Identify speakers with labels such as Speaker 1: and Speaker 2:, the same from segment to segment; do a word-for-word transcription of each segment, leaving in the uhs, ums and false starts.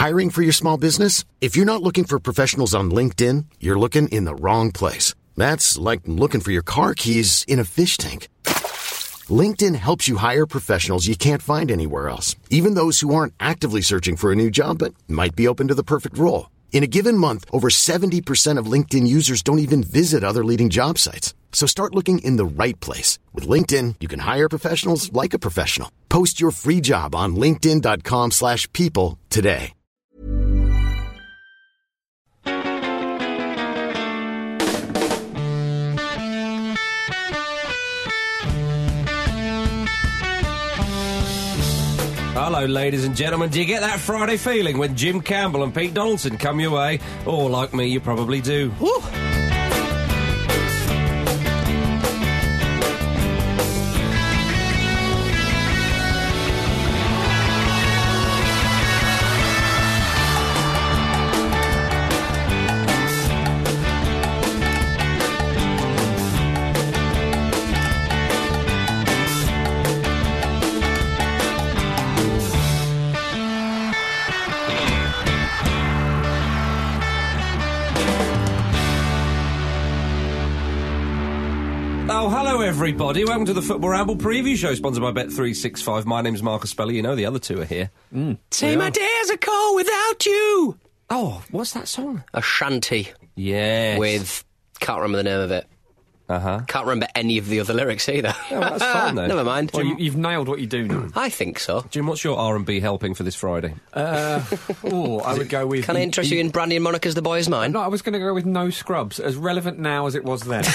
Speaker 1: Hiring for your small business? If you're not looking for professionals on LinkedIn, you're looking in the wrong place. That's like looking for your car keys in a fish tank. LinkedIn helps you hire professionals you can't find anywhere else, even those who aren't actively searching for a new job but might be open to the perfect role. In a given month, over seventy percent of LinkedIn users don't even visit other leading job sites. So start looking in the right place. With LinkedIn, you can hire professionals like a professional. Post your free job on linkedin.com slash people today.
Speaker 2: Hello, ladies and gentlemen. Do you get that Friday feeling when Jim Campbell and Pete Donaldson come your way? Or, like me, you probably do. Woo! Everybody, welcome to the Football Ramble preview show, sponsored by Bet three sixty-five. My name's Marcus Speller. You know the other two are here.
Speaker 3: Mm. Say my days are cold without you.
Speaker 2: Oh, what's that song?
Speaker 3: A shanty.
Speaker 2: Yes.
Speaker 3: With, can't remember the name of it.
Speaker 2: Uh-huh.
Speaker 3: Can't remember any of the other lyrics either.
Speaker 2: Oh, that's fine, though.
Speaker 3: Never mind.
Speaker 4: Well, you, you've nailed what you do now.
Speaker 3: I think so.
Speaker 2: Jim, what's your R and B helping for this Friday?
Speaker 4: Uh, oh, I would go with...
Speaker 3: Can I interest you in Brandy and Monica's The Boy Is Mine?
Speaker 4: No, I was going to go with No Scrubs, as relevant now as it was then.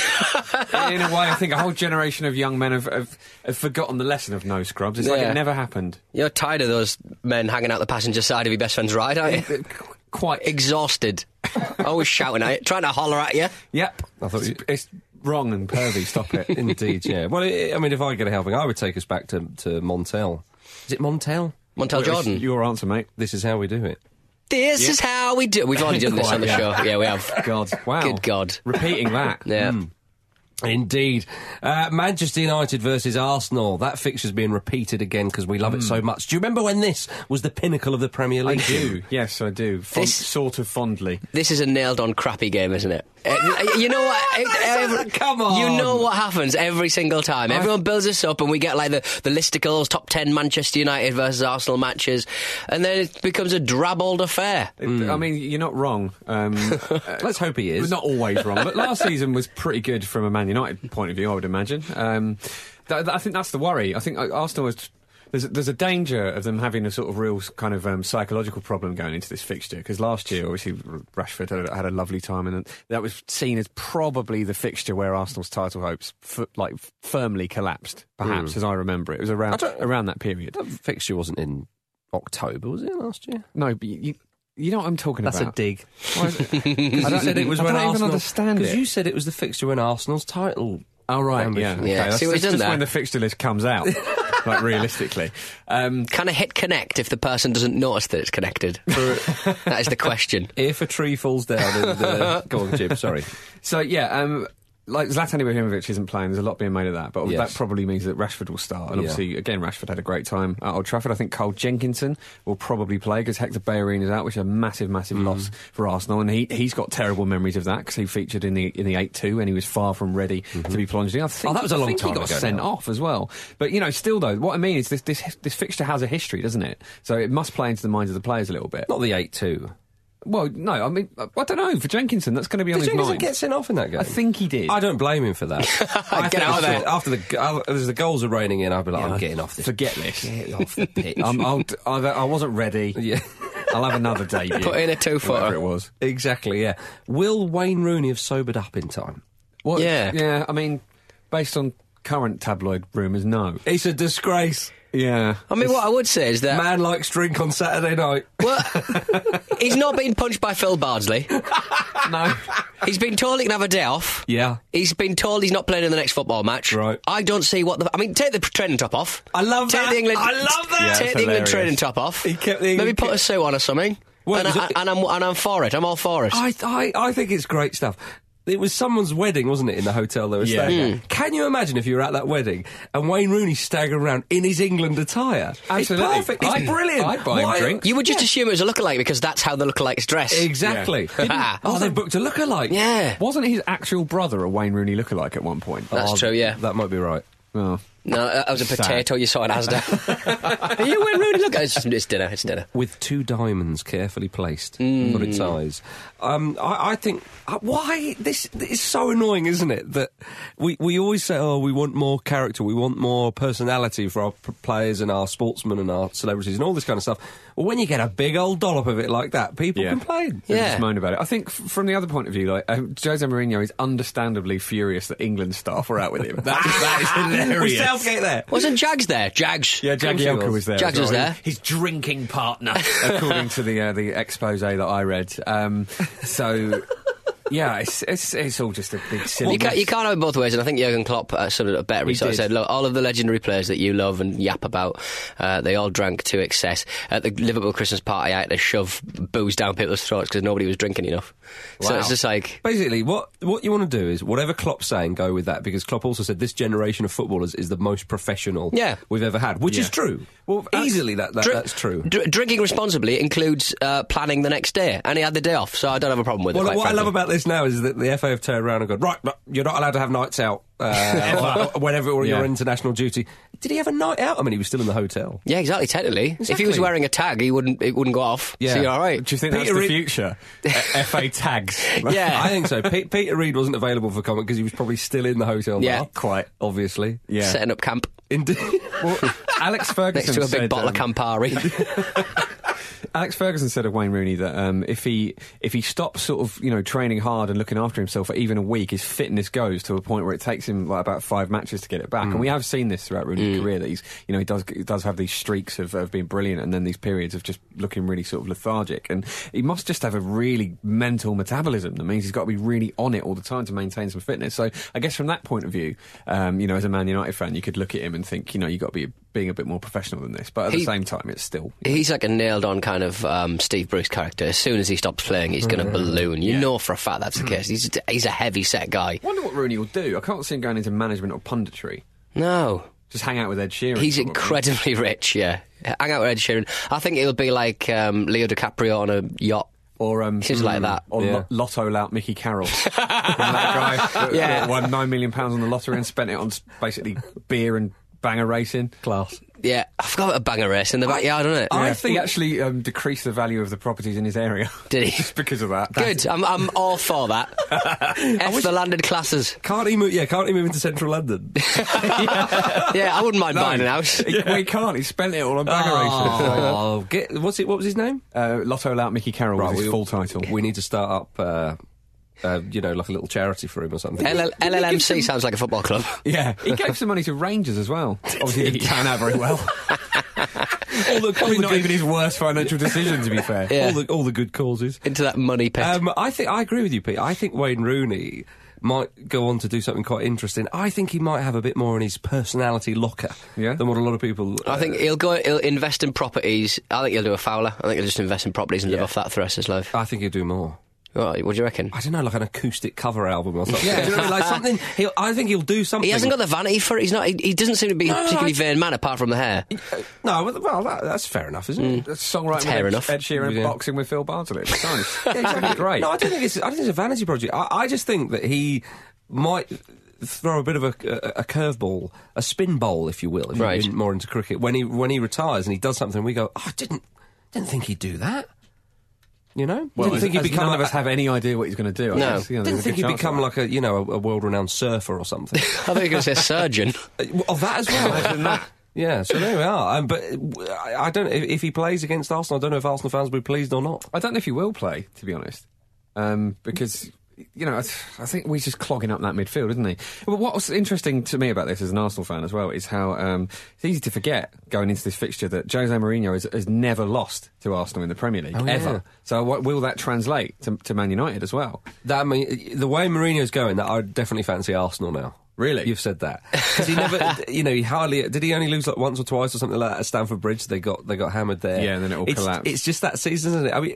Speaker 4: In a way, I think a whole generation of young men have, have, have forgotten the lesson of No Scrubs. It's
Speaker 3: yeah.
Speaker 4: like it never happened.
Speaker 3: You're tired of those men hanging out the passenger side of your best friend's ride, aren't you?
Speaker 4: Quite.
Speaker 3: Exhausted. Always shouting at you, trying to holler at you.
Speaker 4: Yep. I thought it's, it's wrong and pervy. Stop it.
Speaker 2: Indeed, yeah. Well, it, I mean, if I get a helping, I would take us back to, to Montel. Is it Montel?
Speaker 3: Montel Jordan.
Speaker 4: Your answer, mate.
Speaker 2: This is how we do it.
Speaker 3: This
Speaker 4: Yep.
Speaker 3: is how we do. We've already done this on the
Speaker 4: yeah.
Speaker 3: show. Yeah, we have.
Speaker 4: God, wow.
Speaker 3: Good God.
Speaker 4: Repeating that.
Speaker 3: Yeah.
Speaker 2: Mm. Indeed. Uh, Manchester United versus Arsenal. That fixture's being repeated again because we love mm. it so much. Do you remember when this was the pinnacle of the Premier League?
Speaker 4: I do. Yes, I do. Fond,
Speaker 3: This-
Speaker 4: sort of fondly.
Speaker 3: This is a nailed-on crappy game, isn't it? Uh, you know what? Every-
Speaker 2: Come on.
Speaker 3: You know what happens every single time. Everyone builds us up and we get like the, the listicles, top ten Manchester United versus Arsenal matches, and then it becomes a drab old affair.
Speaker 4: It, I mean, you're not wrong. Um,
Speaker 2: Let's hope he is.
Speaker 4: Not always wrong, but last season was pretty good from a Man United point of view, I would imagine. Um, th- th- I think that's the worry. I think uh, Arsenal was... There's, there's a danger of them having a sort of real kind of um, psychological problem going into this fixture, because last year, obviously, Rashford had, had a lovely time, and that was seen as probably the fixture where Arsenal's title hopes f- like firmly collapsed, perhaps, mm. as I remember it. It was around around that period.
Speaker 2: That fixture wasn't in October, was it, last year?
Speaker 4: No, but you... You know what I'm talking
Speaker 2: That's
Speaker 4: about?
Speaker 2: That's a dig.
Speaker 4: I don't,
Speaker 2: said it was
Speaker 4: I
Speaker 2: when
Speaker 4: don't
Speaker 2: Arsenal,
Speaker 4: even understand it.
Speaker 2: Because you said it was the fixture when Arsenal's title...
Speaker 4: Oh, right,
Speaker 2: ambition.
Speaker 4: yeah.
Speaker 3: Yeah,
Speaker 4: okay.
Speaker 3: see
Speaker 4: That's,
Speaker 3: what he's
Speaker 4: that's
Speaker 3: done
Speaker 4: just
Speaker 3: there?
Speaker 4: when the fixture list comes out, like, realistically. Um,
Speaker 3: Can I hit connect if the person doesn't notice that it's connected? That is the question.
Speaker 2: If a tree falls down... And, uh, go on, Jim, sorry.
Speaker 4: So, yeah, um... like Zlatan Ibrahimovic isn't playing, there's a lot being made of that, but
Speaker 2: yes.
Speaker 4: that probably means that Rashford will start. And obviously, yeah. again, Rashford had a great time at Old Trafford. I think Cole Jenkinson will probably play because Hector Bellerin is out, which is a massive, massive mm. loss for Arsenal. And he, he's got terrible memories of that because he featured in the in the eight two and he was far from ready mm-hmm. to be plunged in. I think,
Speaker 2: oh, that was a long
Speaker 4: I think
Speaker 2: time
Speaker 4: he got
Speaker 2: ago
Speaker 4: sent
Speaker 2: now.
Speaker 4: off as well. But, you know, still, though, what I mean is this, this, this fixture has a history, doesn't it? So it must play into the minds of the players a little bit.
Speaker 2: Not the eight two.
Speaker 4: Well, no, I mean, I don't know. For Jenkinson, that's going to be on
Speaker 2: Did
Speaker 4: his
Speaker 2: Jenkinson
Speaker 4: mind.
Speaker 2: get sent off in that game?
Speaker 4: I think he did.
Speaker 2: I don't blame him for that. I
Speaker 3: Get out of there.
Speaker 2: After the, uh, as the goals are raining in, I'd be like,
Speaker 4: Yeah,
Speaker 2: I'm getting off this.
Speaker 4: Forget this.
Speaker 2: Get off the pitch.
Speaker 4: I'm, I'll, I, I wasn't ready.
Speaker 2: Yeah.
Speaker 4: I'll have another debut.
Speaker 3: Put in a two-footer.
Speaker 4: Whatever it was.
Speaker 2: Exactly, yeah. Will Wayne Rooney have sobered up in time?
Speaker 4: Well,
Speaker 3: Yeah.
Speaker 4: Yeah, I mean, based on current tabloid rumours, no.
Speaker 2: It's a disgrace.
Speaker 4: Yeah.
Speaker 3: I mean, what I would say is that...
Speaker 2: Man likes drink on Saturday night.
Speaker 3: Well, he's not been punched by Phil Bardsley.
Speaker 4: No.
Speaker 3: He's been told he can have a day off.
Speaker 2: Yeah.
Speaker 3: He's been told he's not playing in the next football match.
Speaker 2: Right.
Speaker 3: I don't see what the... I mean, take the training top off.
Speaker 2: I love
Speaker 3: take
Speaker 2: that.
Speaker 3: The England,
Speaker 2: I love that.
Speaker 4: Yeah,
Speaker 3: take
Speaker 4: it's
Speaker 3: the England
Speaker 4: hilarious.
Speaker 3: training top off.
Speaker 2: He kept the England
Speaker 3: Maybe put
Speaker 2: kit-
Speaker 3: a suit on or something.
Speaker 2: Well,
Speaker 3: and,
Speaker 2: was
Speaker 3: I,
Speaker 2: it-
Speaker 3: and, I'm, and I'm for it. I'm all for it.
Speaker 2: I, I, I think it's great stuff. It was someone's wedding, wasn't it, in the hotel they were
Speaker 4: Yeah.
Speaker 2: staying
Speaker 3: Mm.
Speaker 2: at? Can you imagine if you were at that wedding and Wayne Rooney staggering around in his England attire?
Speaker 4: Absolutely.
Speaker 2: It's perfect. It's
Speaker 4: I'd-
Speaker 2: brilliant.
Speaker 4: I'd buy him
Speaker 2: Why-
Speaker 4: drinks.
Speaker 3: You would just assume it was a lookalike because that's how the lookalikes dress.
Speaker 2: Exactly.
Speaker 3: Yeah.
Speaker 2: Didn't- oh, they booked a lookalike.
Speaker 3: Yeah.
Speaker 4: Wasn't his actual brother a Wayne Rooney lookalike at one point?
Speaker 3: That's
Speaker 2: Oh,
Speaker 3: true, yeah.
Speaker 2: That might be right.
Speaker 4: Oh.
Speaker 3: No, that was a
Speaker 4: Sad.
Speaker 3: potato you saw in Asda. Are you Wayne Rooney? Look, it's, it's dinner, it's dinner.
Speaker 2: With two diamonds carefully placed
Speaker 3: Mm.
Speaker 2: for its eyes. Um, I, I think uh, why this, this is so annoying, isn't it? That we, we always say, oh, we want more character, we want more personality for our p- players and our sportsmen and our celebrities and all this kind of stuff. Well, when you get a big old dollop of it like that, people
Speaker 4: Yeah.
Speaker 2: complain.
Speaker 4: They
Speaker 3: Yeah.
Speaker 4: just moan about it. I think f- from the other point of view, like um, Jose Mourinho is understandably furious that England staff were out with him. That, that is hilarious.
Speaker 2: Was Southgate there?
Speaker 3: Wasn't Jags there? Jags.
Speaker 4: Yeah,
Speaker 2: Of course he
Speaker 4: Jagielka
Speaker 2: was.
Speaker 4: was there.
Speaker 3: Jags
Speaker 4: as
Speaker 3: was
Speaker 4: well.
Speaker 3: there.
Speaker 4: His drinking partner, according to the uh, the expose that I read. Um, so, yeah, it's, it's it's all just a big silly.
Speaker 3: You can't,
Speaker 4: mess.
Speaker 3: you can't have it both ways, and I think Jurgen Klopp uh, sort of better. He,
Speaker 2: He
Speaker 3: sort of
Speaker 2: did.
Speaker 3: said, "Look, all of the legendary players that you love and yap about, uh, they all drank to excess. At the Liverpool Christmas party, I had to shove booze down people's throats because nobody was drinking enough. So
Speaker 4: Wow.
Speaker 3: it's just like,
Speaker 2: Basically, what what you want to do is whatever Klopp's saying, go with that, because Klopp also said this generation of footballers is the most professional
Speaker 3: Yeah.
Speaker 2: we've ever had, which
Speaker 4: Yeah.
Speaker 2: is true.
Speaker 4: Well,
Speaker 2: easily that, that
Speaker 3: Dri-
Speaker 2: that's true.
Speaker 3: dr- drinking responsibly includes uh, planning the next day, and he had the day off, so I don't have a problem with
Speaker 2: Well,
Speaker 3: it.
Speaker 2: what
Speaker 3: quite
Speaker 2: I love
Speaker 3: frankly.
Speaker 2: about this now is that the F A have turned around and gone, right, no, you're not allowed to have nights out uh, or- whenever you're
Speaker 4: Yeah.
Speaker 2: international duty. Did he have a night out? I mean, he was still in the hotel.
Speaker 3: Yeah, exactly. Technically, if he was
Speaker 2: Exactly.
Speaker 3: wearing a tag, he wouldn't. It wouldn't go off.
Speaker 2: Yeah.
Speaker 3: So you're all right.
Speaker 4: Do you think
Speaker 2: Peter
Speaker 4: that's the
Speaker 2: Reid-
Speaker 4: future? E- F A tags.
Speaker 3: Yeah.
Speaker 2: I think so. Pe- Peter Reid wasn't available for comment because he was probably still in the hotel.
Speaker 3: Yeah.
Speaker 2: bar,
Speaker 4: Quite.
Speaker 2: obviously.
Speaker 4: Yeah.
Speaker 3: Setting up camp
Speaker 2: Indeed.
Speaker 4: Well, Alex Ferguson
Speaker 3: next to a big
Speaker 4: said,
Speaker 3: bottle
Speaker 4: um,
Speaker 3: of Campari.
Speaker 4: Alex Ferguson said of Wayne Rooney that um, if he if he stops sort of you know training hard and looking after himself for even a week, his fitness goes to a point where it takes him like about five matches to get it back. And we have seen this throughout Rooney's career that he's you know he does he does have these streaks of, of being brilliant and then these periods of just looking really sort of lethargic. And he must just have a really mental metabolism that means he's got to be really on it all the time to maintain some fitness. So I guess from that point of view, um, you know, as a Man United fan, you could look at him and think you know you got to be being a bit more professional than this. But at
Speaker 3: He-
Speaker 4: the same time, it's still.
Speaker 3: He's like a nailed-on kind of um, Steve Bruce character. As soon as he stops playing, he's going to balloon. You know for a fact that's the case. He's he's a heavy set guy.
Speaker 4: I wonder what Rooney will do. I can't see him going into management or punditry.
Speaker 3: No.
Speaker 4: Just hang out with Ed Sheeran.
Speaker 3: He's
Speaker 4: probably.
Speaker 3: incredibly rich, yeah. Hang out with Ed Sheeran. I think it'll be like um, Leo DiCaprio on a yacht.
Speaker 4: Or um,
Speaker 3: Things like that.
Speaker 4: Or
Speaker 2: Yeah.
Speaker 4: lo- lotto lout Mickey Carroll. Remember that guy that,
Speaker 3: Yeah.
Speaker 4: that won nine million pounds on the lottery and spent it on s- basically beer and banger racing.
Speaker 2: Class.
Speaker 3: Yeah, I forgot about a banger race in the backyard, isn't it?
Speaker 2: I
Speaker 4: Yeah,
Speaker 2: think-
Speaker 4: he actually um, decreased the value of the properties in his area.
Speaker 3: Did he?
Speaker 4: Just because of that.
Speaker 3: Good, I'm, I'm all for that. F the landed classes.
Speaker 2: Can't he move? Yeah, can't he move into central London?
Speaker 3: Yeah, I wouldn't mind buying an house.
Speaker 4: He, well, he can't. He spent it all on banger racing.
Speaker 2: Oh, get, what's it? What was his name?
Speaker 4: Uh, lotto lout Mickey Carroll was his
Speaker 2: we-
Speaker 4: full title.
Speaker 2: We need to start up, uh, uh, you know, like a little charity for him or something.
Speaker 3: L L- L L M C sounds like a football club.
Speaker 4: Yeah, he gave some money to Rangers as well. Obviously, he didn't turn out very well.
Speaker 2: all the,
Speaker 4: Probably not even his worst financial decision, to be fair.
Speaker 3: Yeah.
Speaker 2: all the all the good causes.
Speaker 3: Into that money pit.
Speaker 2: Um, I think I agree with you, Pete. I think Wayne Rooney might go on to do something quite interesting. I think he might have a bit more in his personality locker
Speaker 4: Yeah?
Speaker 2: than what a lot of people. Uh,
Speaker 3: I think he'll go. He'll invest in properties. I think he'll do a Fowler. I think he'll just invest in properties and live off that for the rest of his life.
Speaker 2: I think he'll do more.
Speaker 3: Right, what do you reckon?
Speaker 2: I don't know, like an acoustic cover album or something. Yeah, do you know, like something. He'll, I think he'll do something.
Speaker 3: He hasn't got the vanity for it. He's not. He, he doesn't seem to be a
Speaker 2: No,
Speaker 3: particularly
Speaker 2: I-
Speaker 3: vain man, apart from the hair.
Speaker 2: No, well, well that, that's fair enough, isn't it?
Speaker 4: That's songwriting
Speaker 3: Fair
Speaker 4: with
Speaker 3: enough.
Speaker 4: Ed Sheeran
Speaker 2: Yeah.
Speaker 4: boxing with Phil Bartlett. It's nice.
Speaker 2: Yeah, exactly.
Speaker 4: Great.
Speaker 2: No, I don't think it's. I don't think it's a vanity project. I, I just think that he might throw a bit of a, a, a curveball, a spin bowl, if you will, if
Speaker 3: Right.
Speaker 2: you're more into cricket. When he when he retires and he does something, we go, oh, I didn't didn't think he'd do that. You know,
Speaker 4: Well,
Speaker 2: didn't think he'd
Speaker 4: as
Speaker 2: become
Speaker 4: none of
Speaker 2: like
Speaker 4: us have any idea what he's going to do. I
Speaker 3: No.
Speaker 4: guess. You know,
Speaker 2: didn't
Speaker 4: there's a
Speaker 2: think
Speaker 4: good
Speaker 2: he'd
Speaker 4: chance
Speaker 2: become
Speaker 4: of
Speaker 2: like a you know a, a world-renowned surfer or something.
Speaker 3: I thought you were going to say surgeon.
Speaker 2: Uh, of that as well. Imagine that. Yeah, so there we are. Um, but uh, I I don't know if, if he plays against Arsenal. I don't know if Arsenal fans will be pleased or not.
Speaker 4: I don't know if he will play, to be honest, um, because you know I, th- I think he's just clogging up that midfield, isn't he? But what was interesting to me about this as an Arsenal fan as well is how um, it's easy to forget going into this fixture that Jose Mourinho has, has never lost to Arsenal in the Premier League
Speaker 2: Oh, yeah.
Speaker 4: ever. So what will that translate to, to Man United as well?
Speaker 2: That I mean, the way Mourinho's going, that I definitely fancy Arsenal now.
Speaker 4: Really?
Speaker 2: You've said that because he never, you know, he hardly did. He only lose like once or twice or something like that at Stamford Bridge. They got they got hammered there.
Speaker 4: Yeah, and then it all
Speaker 2: it's,
Speaker 4: collapsed.
Speaker 2: It's just that season, isn't it? I mean, w-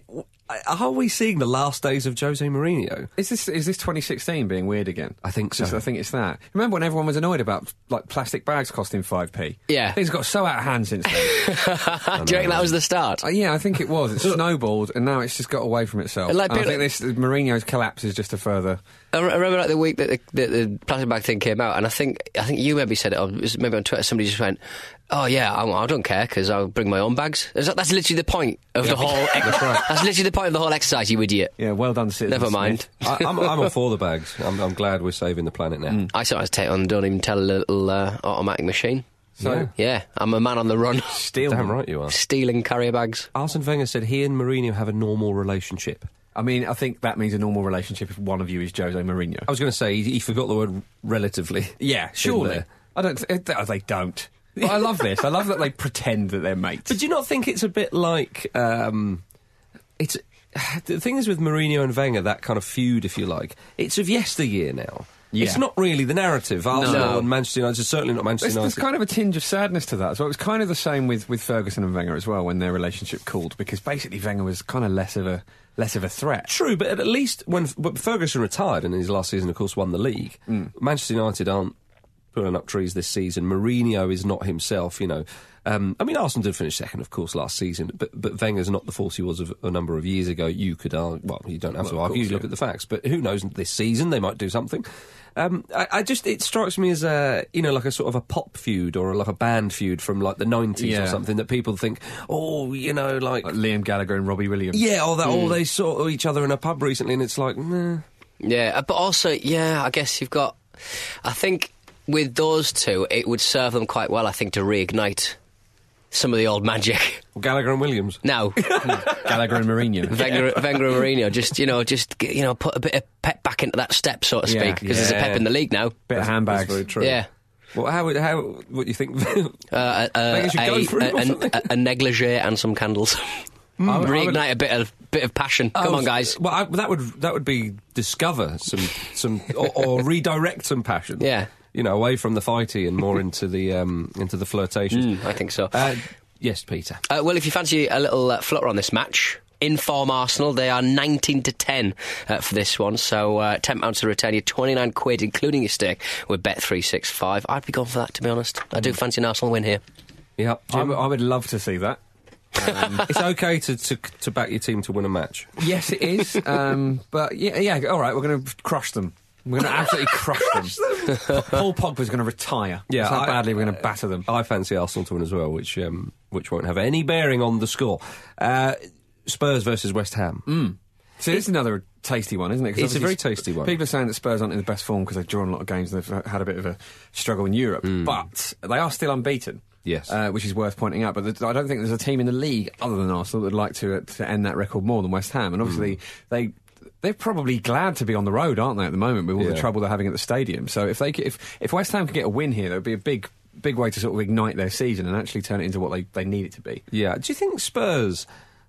Speaker 2: are we seeing the last days of Jose Mourinho?
Speaker 4: Is this is this twenty sixteen being weird again?
Speaker 2: I think so.
Speaker 4: I think it's that. Remember when everyone was annoyed about like plastic bags costing five p?
Speaker 3: Yeah.
Speaker 4: Things got so out of hand since then.
Speaker 3: Do you reckon that was the start?
Speaker 4: Uh, yeah, I think it was. It snowballed, and now it's just got away from itself.
Speaker 3: Like
Speaker 4: And I
Speaker 3: people-
Speaker 4: think this Mourinho's collapse is just a further.
Speaker 3: I re- I remember like the week that the, the, the plastic bag thing came out, and I think I think you maybe said it, or it was maybe on Twitter, somebody just went, "Oh yeah, I, I don't care because I'll bring my own bags." Is that, that's literally the point of the whole. Ex-
Speaker 4: right.
Speaker 3: That's literally the point of the whole exercise, you idiot.
Speaker 4: Yeah, well done, citizens.
Speaker 3: Never mind.
Speaker 2: I, I'm, I'm all for the bags. I'm, I'm glad we're saving the planet now.
Speaker 4: Mm.
Speaker 3: I sometimes take on Don't Even Tell a little uh, automatic machine.
Speaker 4: So
Speaker 2: Yeah.
Speaker 3: Yeah, I'm a man on the run,
Speaker 4: steal
Speaker 2: Damn
Speaker 4: them.
Speaker 2: right you are.
Speaker 3: stealing carrier bags.
Speaker 2: Arsene Wenger said he and Mourinho have a normal relationship.
Speaker 4: I mean, I think that means a normal relationship if one of you is Jose Mourinho.
Speaker 2: I was going to say, he, he forgot the word relatively.
Speaker 4: Yeah, surely.
Speaker 2: there.
Speaker 4: I don't. Th- th- they don't. But I love this. I love that they pretend that they're mates.
Speaker 2: But do you not think it's a bit like... Um, it's the thing is with Mourinho and Wenger, that kind of feud, if you like, it's of yesteryear now.
Speaker 4: Yeah.
Speaker 2: It's not really the narrative. Arsenal
Speaker 3: No.
Speaker 2: and Manchester United, it's certainly not Manchester
Speaker 4: There's, there's
Speaker 2: United.
Speaker 4: kind of a tinge of sadness to that. So it was kind of the same with, with Ferguson and Wenger as well when their relationship cooled, because basically Wenger was kind of less of a less of a threat.
Speaker 2: True, but at least when but Ferguson retired and in his last season, of course, won the league, Manchester United aren't pulling up trees this season. Mourinho is not himself, you know. Um, I mean, Arsenal did finish second, of course, last season, but, but Wenger's not the force he was of a number of years ago. You could argue, well, you don't have
Speaker 4: Well,
Speaker 2: to
Speaker 4: of
Speaker 2: argue,
Speaker 4: course,
Speaker 2: you look
Speaker 4: yeah.
Speaker 2: at the facts, but who knows, this season they might do something. Um, I, I just, it strikes me as a, you know, like a sort of a pop feud or like a band feud from like the nineties
Speaker 4: Yeah.
Speaker 2: or something that people think, oh, you know, like,
Speaker 4: Like Liam Gallagher and Robbie Williams.
Speaker 2: yeah, or that, or they saw each other in a pub recently and it's like, nah.
Speaker 3: Yeah, uh, but also, yeah, I guess you've got. I think with those two, it would serve them quite well, I think, to reignite some of the old magic.
Speaker 2: Gallagher and Williams.
Speaker 3: Now,
Speaker 4: Gallagher and Mourinho.
Speaker 3: Wenger, Wenger and Mourinho, just, you know, just, you know, put a bit of pep back into that step, so to
Speaker 4: Yeah.
Speaker 3: speak, because there's a pep
Speaker 2: Yeah.
Speaker 3: in the league now.
Speaker 4: Bit of handbags.
Speaker 2: That's very true.
Speaker 3: Yeah.
Speaker 2: Well, how would how what do you think?
Speaker 3: Uh, uh,
Speaker 2: Wenger should go
Speaker 3: a,
Speaker 2: for it or
Speaker 3: a,
Speaker 2: something?
Speaker 3: a, a negligee and some candles.
Speaker 4: I would- I would-
Speaker 3: Reignite a bit of bit of passion. Come
Speaker 2: Oh,
Speaker 3: on, guys.
Speaker 2: Well, I, that would that would be discover some some or, or redirect some passion.
Speaker 3: Yeah.
Speaker 2: you know, away from the fighty and more into the um, into the flirtations.
Speaker 3: Mm, I think so.
Speaker 2: Uh, yes, Peter.
Speaker 3: Uh, well, if you fancy a little uh, flutter on this match, in form Arsenal, they are nineteen to ten uh, for this one. So uh, ten pounds to return you twenty-nine quid, including your stake, with Bet three sixty-five. I'd be going for that, to be honest. I do fancy an Arsenal win here.
Speaker 2: Yeah,
Speaker 4: I, w- I would love to see that.
Speaker 2: it's okay to, to to back your team to win a match.
Speaker 4: Yes, it is. Um, but yeah, yeah, all right, we're going to crush them. We're going to absolutely crush them. Paul Pogba's going to retire.
Speaker 2: Yeah,
Speaker 4: That's how
Speaker 2: I-
Speaker 4: badly we're going to batter them.
Speaker 2: I fancy Arsenal to win as well, which um, which won't have any bearing on the score. Uh, Spurs versus West Ham.
Speaker 4: So this is another tasty one, isn't it? 'Cause
Speaker 2: It's a
Speaker 4: obviously
Speaker 2: very tasty one.
Speaker 4: People are saying that Spurs aren't in the best form because they've drawn a lot of games and they've had a bit of a struggle in Europe. But they are still unbeaten.
Speaker 2: Yes.
Speaker 4: Uh, which is worth pointing out. But th- I don't think there's a team in the league other than Arsenal that would like to, uh, to end that record more than West Ham. And obviously they... They're probably glad to be on the road, aren't they, at the moment, with all
Speaker 2: Yeah.
Speaker 4: the trouble they're having at the stadium. So if they c- if if West Ham could get a win here, that would be a big big way to sort of ignite their season and actually turn it into what they, they need it to be.
Speaker 2: Yeah. Do you think Spurs?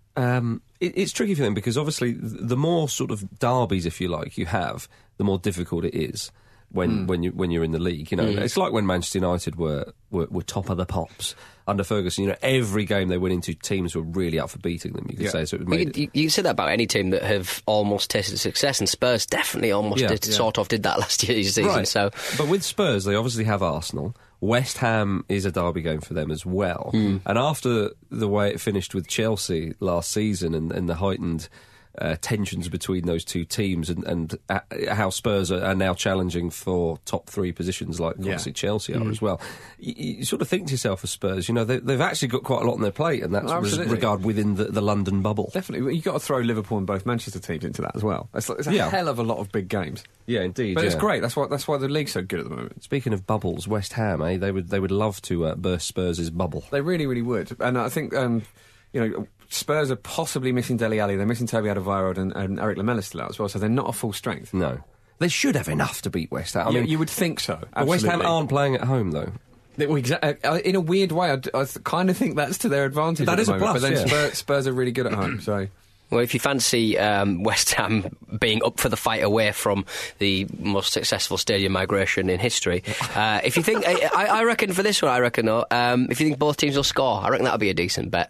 Speaker 2: Um, it, it's tricky for them because obviously th- the more sort of derbies, if you like, you have, the more difficult it is when when you when you're in the league. You know, it's like when Manchester United were, were were top of the pops under Ferguson. You know, every game they went into, teams were really up for beating them. You could
Speaker 4: Yeah.
Speaker 2: say so. It
Speaker 3: You,
Speaker 2: made
Speaker 3: could- you, you said that about any team that have almost tasted success, and Spurs definitely almost
Speaker 2: Yeah.
Speaker 3: did,
Speaker 2: Yeah.
Speaker 3: sort of did that last year's season.
Speaker 2: Right.
Speaker 3: So
Speaker 2: But with Spurs, they obviously have Arsenal. West Ham is a derby game for them as well. And after the way it finished with Chelsea last season and, and the heightened uh, tensions between those two teams and, and uh, how Spurs are, are now challenging for top three positions like
Speaker 4: Yeah.
Speaker 2: obviously Chelsea are as well, you, you sort of think to yourself as Spurs, you know, they, they've actually got quite a lot on their plate, and that's
Speaker 4: Oh,
Speaker 2: with
Speaker 4: absolutely.
Speaker 2: regard within the, the London bubble.
Speaker 4: Definitely. You've got to throw Liverpool and both Manchester teams into that as well. It's, it's a
Speaker 2: Yeah.
Speaker 4: hell of a lot of big games.
Speaker 2: Yeah, indeed.
Speaker 4: But it's
Speaker 2: yeah.
Speaker 4: great. That's why, that's why the league's so good at the moment.
Speaker 2: Speaking of bubbles, West Ham, eh? They would they would love to uh, burst Spurs' bubble.
Speaker 4: They really, really would. And I think, um, you know, Spurs are possibly missing Dele Alli. They're missing Toby Alderweireld and, and Eric Lamela still out as well, so they're not a full strength.
Speaker 2: No. They should have enough to beat West Ham. I
Speaker 4: I
Speaker 2: mean,
Speaker 4: mean, you would think so.
Speaker 2: but West Ham
Speaker 4: absolutely.
Speaker 2: aren't playing at home, though.
Speaker 4: They- well, exa- uh, in a weird way, I, d- I th- kind of think that's to their advantage.
Speaker 2: That
Speaker 4: at
Speaker 2: is
Speaker 4: the
Speaker 2: a
Speaker 4: moment,
Speaker 2: plus,
Speaker 4: But then
Speaker 2: yeah.
Speaker 4: Spurs, Spurs are really good at home, so...
Speaker 3: well, if you fancy um, West Ham being up for the fight away from the most successful stadium migration in history, uh, if you think, I, I reckon for this one, I reckon though, um, if you think both teams will score, I reckon that'll be a decent bet.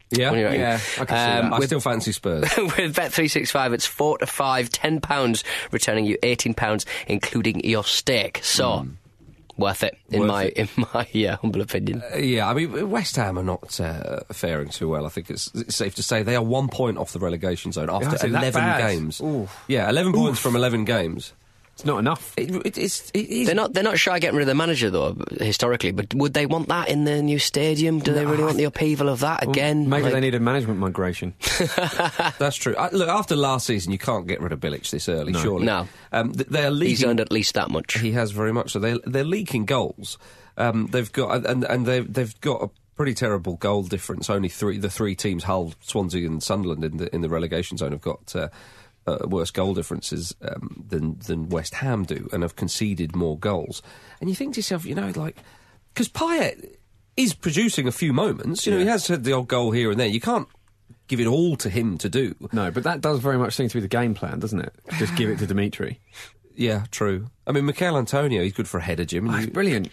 Speaker 2: Yeah,
Speaker 3: What do you reckon?
Speaker 4: Yeah, I can see
Speaker 3: Um,
Speaker 4: that.
Speaker 2: I
Speaker 3: with-
Speaker 2: still fancy Spurs.
Speaker 3: With Bet three sixty-five, it's four to five, ten pounds, returning you eighteen pounds, including your stake. So, worth it, in
Speaker 2: Worth
Speaker 3: my
Speaker 2: it.
Speaker 3: in my yeah, humble opinion.
Speaker 2: Uh, yeah, I mean, West Ham are not uh, faring too well. I think it's, it's safe to say they are one point off the relegation zone
Speaker 4: is
Speaker 2: after
Speaker 4: it that
Speaker 2: eleven
Speaker 4: bad?
Speaker 2: games.
Speaker 4: Oof.
Speaker 2: Yeah, eleven points from eleven games.
Speaker 4: It's not enough.
Speaker 2: It, it, it's, it is.
Speaker 3: They're not they're not shy getting rid of the manager though, historically. But would they want that in the new stadium? Do they really want the upheaval of that again?
Speaker 4: Maybe
Speaker 3: Like-
Speaker 4: they need a management migration.
Speaker 2: That's true. I, look, after last season, you can't get rid of Bilic this early,
Speaker 4: No.
Speaker 2: surely.
Speaker 3: No.
Speaker 2: Um, th- they're
Speaker 3: He's
Speaker 2: leaking.
Speaker 3: earned at least that much.
Speaker 2: He has very much so. They they're leaking goals. Um, they've got and and they've they've got a pretty terrible goal difference. Only three the three teams, Hull, Swansea, and Sunderland in the in the relegation zone have got. Uh, Uh, worse goal differences um, than than West Ham do, and have conceded more goals. And you think to yourself, you know, like because Payet is producing a few moments. You know, he
Speaker 4: Yeah.
Speaker 2: has had the odd goal here and there. You can't give it all to him to do.
Speaker 4: No, but that does very much seem to be the game plan, doesn't it? Just give it to Dimitri.
Speaker 2: Yeah, true. I mean, Mikel Antonio, he's good for a header, Jim.
Speaker 4: Oh,
Speaker 2: and
Speaker 4: it's
Speaker 2: you-
Speaker 4: brilliant.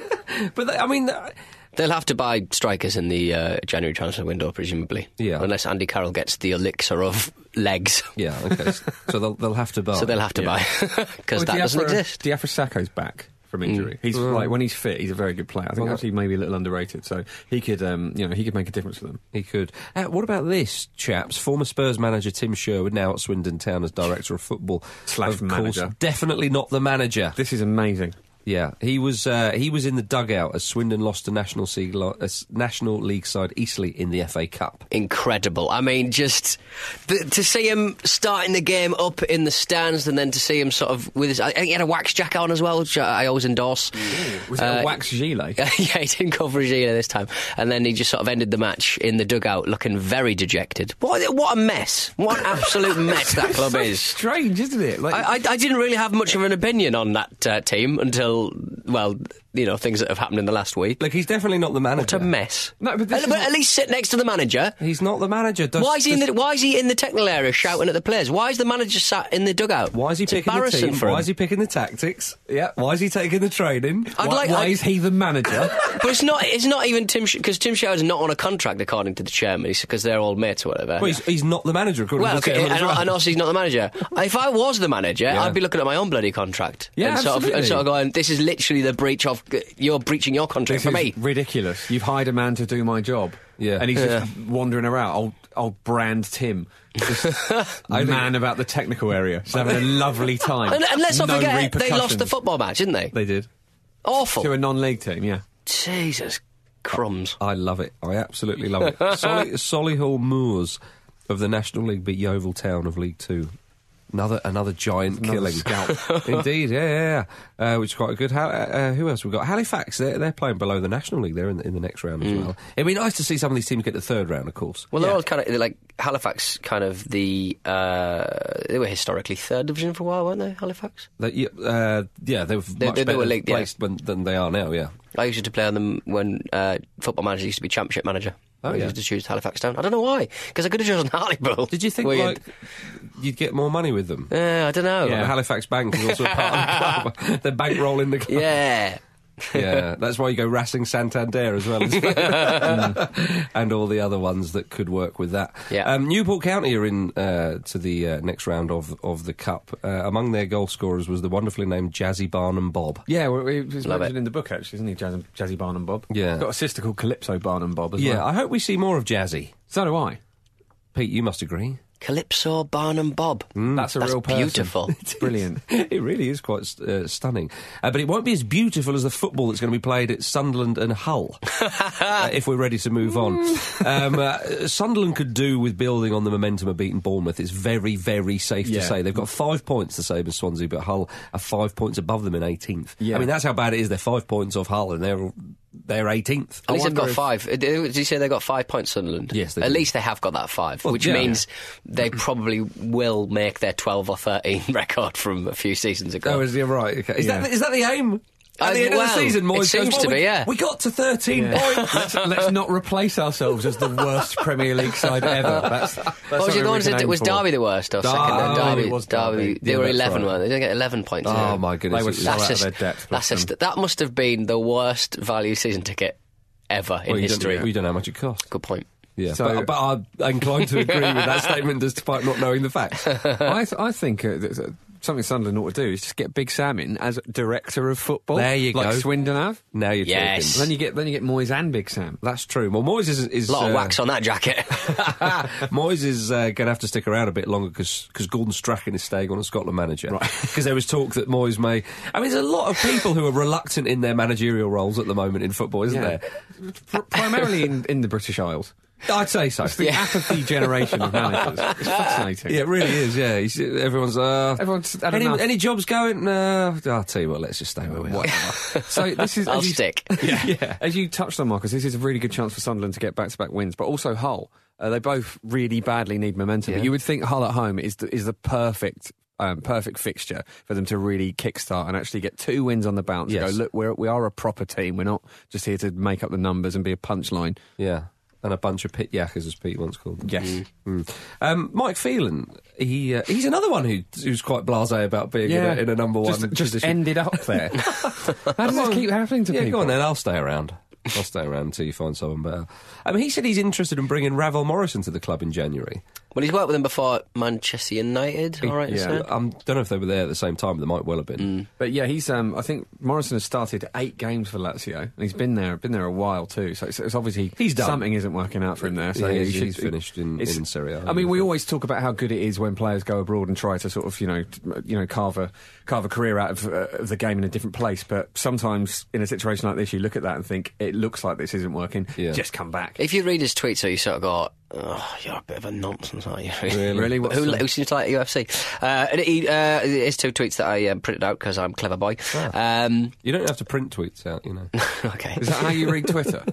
Speaker 2: but they, I mean. Uh,
Speaker 3: They'll have to buy strikers in the uh, January transfer window, presumably.
Speaker 2: Yeah.
Speaker 3: Unless Andy Carroll gets the elixir of legs.
Speaker 2: Yeah, okay. so they'll they'll have to buy.
Speaker 3: So they'll have to
Speaker 4: Yeah.
Speaker 3: buy. Because that doesn't exist.
Speaker 4: Diafra Sakho's back from injury. He's like when he's fit, he's a very good player. I think
Speaker 2: Well,
Speaker 4: actually maybe a little underrated. So he could, um, you know, he could make a difference for them.
Speaker 2: He could. Uh, what about this, chaps? Former Spurs manager Tim Sherwood, now at Swindon Town as director of football.
Speaker 4: Slash
Speaker 2: of
Speaker 4: manager.
Speaker 2: course, definitely not the manager.
Speaker 4: This is amazing.
Speaker 2: Yeah, he was uh, he was in the dugout as Swindon lost to National, Sea- uh, National League side Eastleigh in the F A Cup.
Speaker 3: Incredible. I mean, just the, to see him starting the game up in the stands and then to see him sort of with his... I think he had a wax jacket on as well, which I I always endorse.
Speaker 4: Was it
Speaker 3: Uh,
Speaker 4: a wax gilet?
Speaker 3: yeah, he didn't go for a Gila this time. And then he just sort of ended the match in the dugout looking very dejected. What, what a mess. What an absolute mess that club is.
Speaker 4: Strange, isn't it? Like,
Speaker 3: I, I, I didn't really have much of an opinion on that uh, team until, well, you know, things that have happened in the last week.
Speaker 2: Look, he's definitely not the
Speaker 3: What
Speaker 2: manager.
Speaker 3: a mess.
Speaker 4: No, but this
Speaker 3: At,
Speaker 4: is
Speaker 3: but
Speaker 4: not-
Speaker 3: at least sit next to the manager.
Speaker 2: He's not the manager. Does,
Speaker 3: Why is he in
Speaker 2: does-
Speaker 3: the Why is he in the technical area shouting at the players? Why is the manager sat in the dugout?
Speaker 2: Why is he
Speaker 3: It's
Speaker 2: picking the
Speaker 3: embarrassing
Speaker 2: team?
Speaker 3: for him.
Speaker 2: Why is he picking the tactics?
Speaker 4: Yeah.
Speaker 2: Why is he taking the training?
Speaker 3: I'd
Speaker 4: why,
Speaker 3: like-
Speaker 4: why
Speaker 3: I'd-
Speaker 4: is he the manager?
Speaker 3: But it's not. It's not even Tim because Tim Sherwood's not on a contract according to the chairman because they're all mates or whatever.
Speaker 2: Well, he's, he's not the manager, according
Speaker 3: Well,
Speaker 2: to the
Speaker 3: okay,
Speaker 2: chairman as
Speaker 3: and,
Speaker 2: well.
Speaker 3: and also he's not the manager. If I was the manager,
Speaker 2: Yeah.
Speaker 3: I'd be looking at my own bloody contract.
Speaker 4: Yeah,
Speaker 3: and sort, of, and
Speaker 4: absolutely.
Speaker 3: sort of going, this is literally the breach of you're breaching your contract
Speaker 4: This
Speaker 3: for
Speaker 4: is
Speaker 3: me.
Speaker 4: ridiculous. You've hired a man to do my job.
Speaker 2: Yeah.
Speaker 4: And he's just wandering around. Old, old brand Tim. Just man about the technical area. Just having a lovely time.
Speaker 3: And, and let's not
Speaker 4: No
Speaker 3: forget, they lost
Speaker 4: repercussions.
Speaker 3: the football match, didn't they?
Speaker 4: They did.
Speaker 3: Awful.
Speaker 4: To a non-league team, yeah.
Speaker 3: Jesus crumbs.
Speaker 2: I love it. I absolutely love it. Solly, Solihull Moors of the National League beat Yeovil Town of League Two. Another another giant
Speaker 4: Another
Speaker 2: killing.
Speaker 4: scalp.
Speaker 2: Indeed, yeah, yeah, yeah. Uh, which is quite good. How, uh, who else we've got? Halifax, they're, they're playing below the National League. They're in the, in the next round as well. It'd be nice to see some of these teams get the third round, of course.
Speaker 3: Well, they're
Speaker 4: Yeah.
Speaker 3: all kind of they're like Halifax, kind of the uh, they were historically third division for a while, weren't they? Halifax.
Speaker 2: They, yeah, uh, yeah, they were
Speaker 3: They-
Speaker 2: much
Speaker 3: they- they
Speaker 2: better
Speaker 3: were league, yeah.
Speaker 2: placed when, than they are now, yeah.
Speaker 3: I used to play on them when uh, Football Manager used to be Championship manager.
Speaker 2: Oh,
Speaker 3: I
Speaker 2: yeah.
Speaker 3: used to choose Halifax Town. I don't know why, because I could have chosen Hartlepool.
Speaker 2: Did you think,
Speaker 3: Weird.
Speaker 2: like, you'd get more money with them?
Speaker 3: Uh, I don't know.
Speaker 2: Like, the Halifax Bank is also a part of the club. They're bankrolling the club.
Speaker 3: Yeah.
Speaker 2: Yeah, that's why you go Racing Santander as well, isn't it? And all the other ones that could work with that.
Speaker 3: Yeah.
Speaker 2: Um, Newport County are in uh, to the uh, next round of of the Cup. Uh, among their goal scorers was the wonderfully named Jazzy Barnum Bob.
Speaker 4: Yeah, well, he was
Speaker 3: Love
Speaker 4: mentioned
Speaker 3: it.
Speaker 4: in the book, actually, isn't he? Jazzy, Jazzy Barnum Bob.
Speaker 2: Yeah.
Speaker 4: He's got a sister called Calypso Barnum Bob as
Speaker 2: Yeah,
Speaker 4: well.
Speaker 2: I hope we see more of Jazzy.
Speaker 4: So do I.
Speaker 2: Pete, you must agree.
Speaker 3: Calypso Barnum Bob.
Speaker 4: That's a
Speaker 3: That's
Speaker 4: real person.
Speaker 3: beautiful.
Speaker 4: It's brilliant.
Speaker 2: It really is quite uh, stunning. Uh, but it won't be as beautiful as the football that's going to be played at Sunderland and Hull, uh, if we're ready to move on. Um, uh, Sunderland could do with building on the momentum of beating Bournemouth. It's very, very safe to
Speaker 4: Yeah.
Speaker 2: say. They've got five points the same as Swansea, but Hull are five points above them in eighteenth.
Speaker 4: Yeah.
Speaker 2: I mean, that's how bad it is. They're five points off Hull and they're they're eighteenth.
Speaker 3: At least they've
Speaker 4: wonder
Speaker 3: got
Speaker 4: if-
Speaker 3: five. Uh, Did you say they got five points, Sunderland?
Speaker 2: Yes, they
Speaker 3: At
Speaker 2: do.
Speaker 3: least they have got that five,
Speaker 2: Well,
Speaker 3: which
Speaker 2: yeah.
Speaker 3: means they probably will make their twelve or thirteen record from a few seasons ago.
Speaker 2: Oh, is he right? Okay. Is,
Speaker 4: Yeah.
Speaker 2: that, is that the aim? At
Speaker 3: Uh,
Speaker 2: the end
Speaker 3: well,
Speaker 2: of the season,
Speaker 3: it
Speaker 2: Moyes
Speaker 3: seems
Speaker 2: goes, well,
Speaker 3: to be,
Speaker 2: we,
Speaker 3: yeah.
Speaker 2: we got to thirteen
Speaker 4: Yeah.
Speaker 2: points.
Speaker 4: let's, let's not replace ourselves as the worst Premier League side ever. That's, that's
Speaker 3: What was
Speaker 4: something
Speaker 3: it
Speaker 4: we
Speaker 3: going
Speaker 4: can
Speaker 3: to?
Speaker 4: aim
Speaker 3: Was
Speaker 4: for.
Speaker 3: Derby the worst or second?
Speaker 2: Derby,
Speaker 3: Uh, Derby
Speaker 4: it was Derby.
Speaker 3: They
Speaker 2: Yeah,
Speaker 3: were
Speaker 2: that's
Speaker 3: eleven,
Speaker 2: right.
Speaker 3: weren't they? They didn't get eleven points.
Speaker 2: Oh,
Speaker 3: did they?
Speaker 2: my goodness.
Speaker 4: They were
Speaker 2: It was-
Speaker 4: so out
Speaker 3: That's
Speaker 4: of
Speaker 3: a,
Speaker 4: their depth.
Speaker 3: that's a,
Speaker 4: bless them.
Speaker 3: that must have been the worst value season ticket ever in
Speaker 2: Well, you don't-
Speaker 3: history.
Speaker 2: well, you don't know how much it cost.
Speaker 3: Good point.
Speaker 2: Yeah,
Speaker 4: So-
Speaker 2: but, but I'm inclined to agree with that statement despite not knowing the facts.
Speaker 4: I, th- I think uh, th- th- something Sunderland ought to do is just get Big Sam in as director of football.
Speaker 2: There you
Speaker 4: like
Speaker 2: go.
Speaker 4: Swindon have.
Speaker 2: Now you're
Speaker 3: Yes.
Speaker 2: talking.
Speaker 4: Then you get then you get Moyes and Big Sam.
Speaker 2: That's true. Well, Moyes is... is
Speaker 3: A lot of
Speaker 2: uh,
Speaker 3: wax on that jacket.
Speaker 2: Moyes is uh, going to have to stick around a bit longer because Gordon Strachan is staying on as Scotland manager. Because there was talk that Moyes may... I mean, there's a lot of people who are reluctant in their managerial roles at the moment in football, isn't
Speaker 4: Yeah.
Speaker 2: there?
Speaker 4: Pr- primarily in, in the British Isles.
Speaker 2: I'd say so.
Speaker 4: It's the apathy generation of managers. It's fascinating.
Speaker 2: Yeah, it really is, yeah. He's, everyone's... Uh,
Speaker 4: Everyone's had
Speaker 2: any,
Speaker 4: enough.
Speaker 2: any jobs going? No. I'll tell you what, let's just stay where we are.
Speaker 4: So this is
Speaker 3: I'll
Speaker 4: as you,
Speaker 3: stick.
Speaker 4: Yeah, yeah. As you touched on, Marcus, this is a really good chance for Sunderland to get back-to-back wins, but also Hull. Uh, they both really badly need momentum.
Speaker 2: Yeah.
Speaker 4: But you would think Hull at home is the, is the perfect. Um, perfect fixture for them to really kickstart and actually get two wins on the bounce.
Speaker 2: Yes.
Speaker 4: And go, look, we're, we are a proper team. We're not just here to make up the numbers and be a punchline.
Speaker 2: Yeah. And a bunch of pit yackers, as Pete once called them.
Speaker 4: Yes.
Speaker 2: Mm. Um, Mike Phelan, he uh, he's another one who who's quite blasé about being in, a, in a number one
Speaker 4: just, just
Speaker 2: position.
Speaker 4: ended up there. How does this keep happening to
Speaker 2: yeah,
Speaker 4: people?
Speaker 2: go on then, I'll stay around. I'll stay around until you find someone better. I mean, he said he's interested in bringing Ravel Morrison to the club in January.
Speaker 3: Well, he's worked with them before at Manchester United, all right?
Speaker 4: Yeah.
Speaker 3: so-
Speaker 2: I um, don't know if they were there at the same time, but they might well have been.
Speaker 4: But yeah, he's. Um, I think Morrison has started eight games for Lazio, and he's been there, been there a while too. So it's, it's obviously
Speaker 2: He's done.
Speaker 4: something isn't working out for him there. So
Speaker 2: Yeah,
Speaker 4: he
Speaker 2: he's-
Speaker 4: should-
Speaker 2: he's finished in-
Speaker 4: it's-
Speaker 2: in Serie A.
Speaker 4: I mean, we always talk about how good it is when players go abroad and try to sort of, you know, t- you know, carve a carve a career out of, uh, of the game in a different place. But sometimes in a situation like this, you look at that and think it looks like this isn't working.
Speaker 2: Yeah.
Speaker 4: Just come back.
Speaker 3: If you read his tweets, so you sort of go, oh, you're a bit of a nonsense, aren't you?
Speaker 2: Really?
Speaker 4: Really? What's
Speaker 3: Who,
Speaker 4: the-
Speaker 3: who seems to like U F C? Uh, and he, uh, his two tweets that I um, printed out because I'm a clever boy. Um,
Speaker 2: You don't have to print tweets out, you know.
Speaker 3: okay.
Speaker 4: Is that how you read Twitter?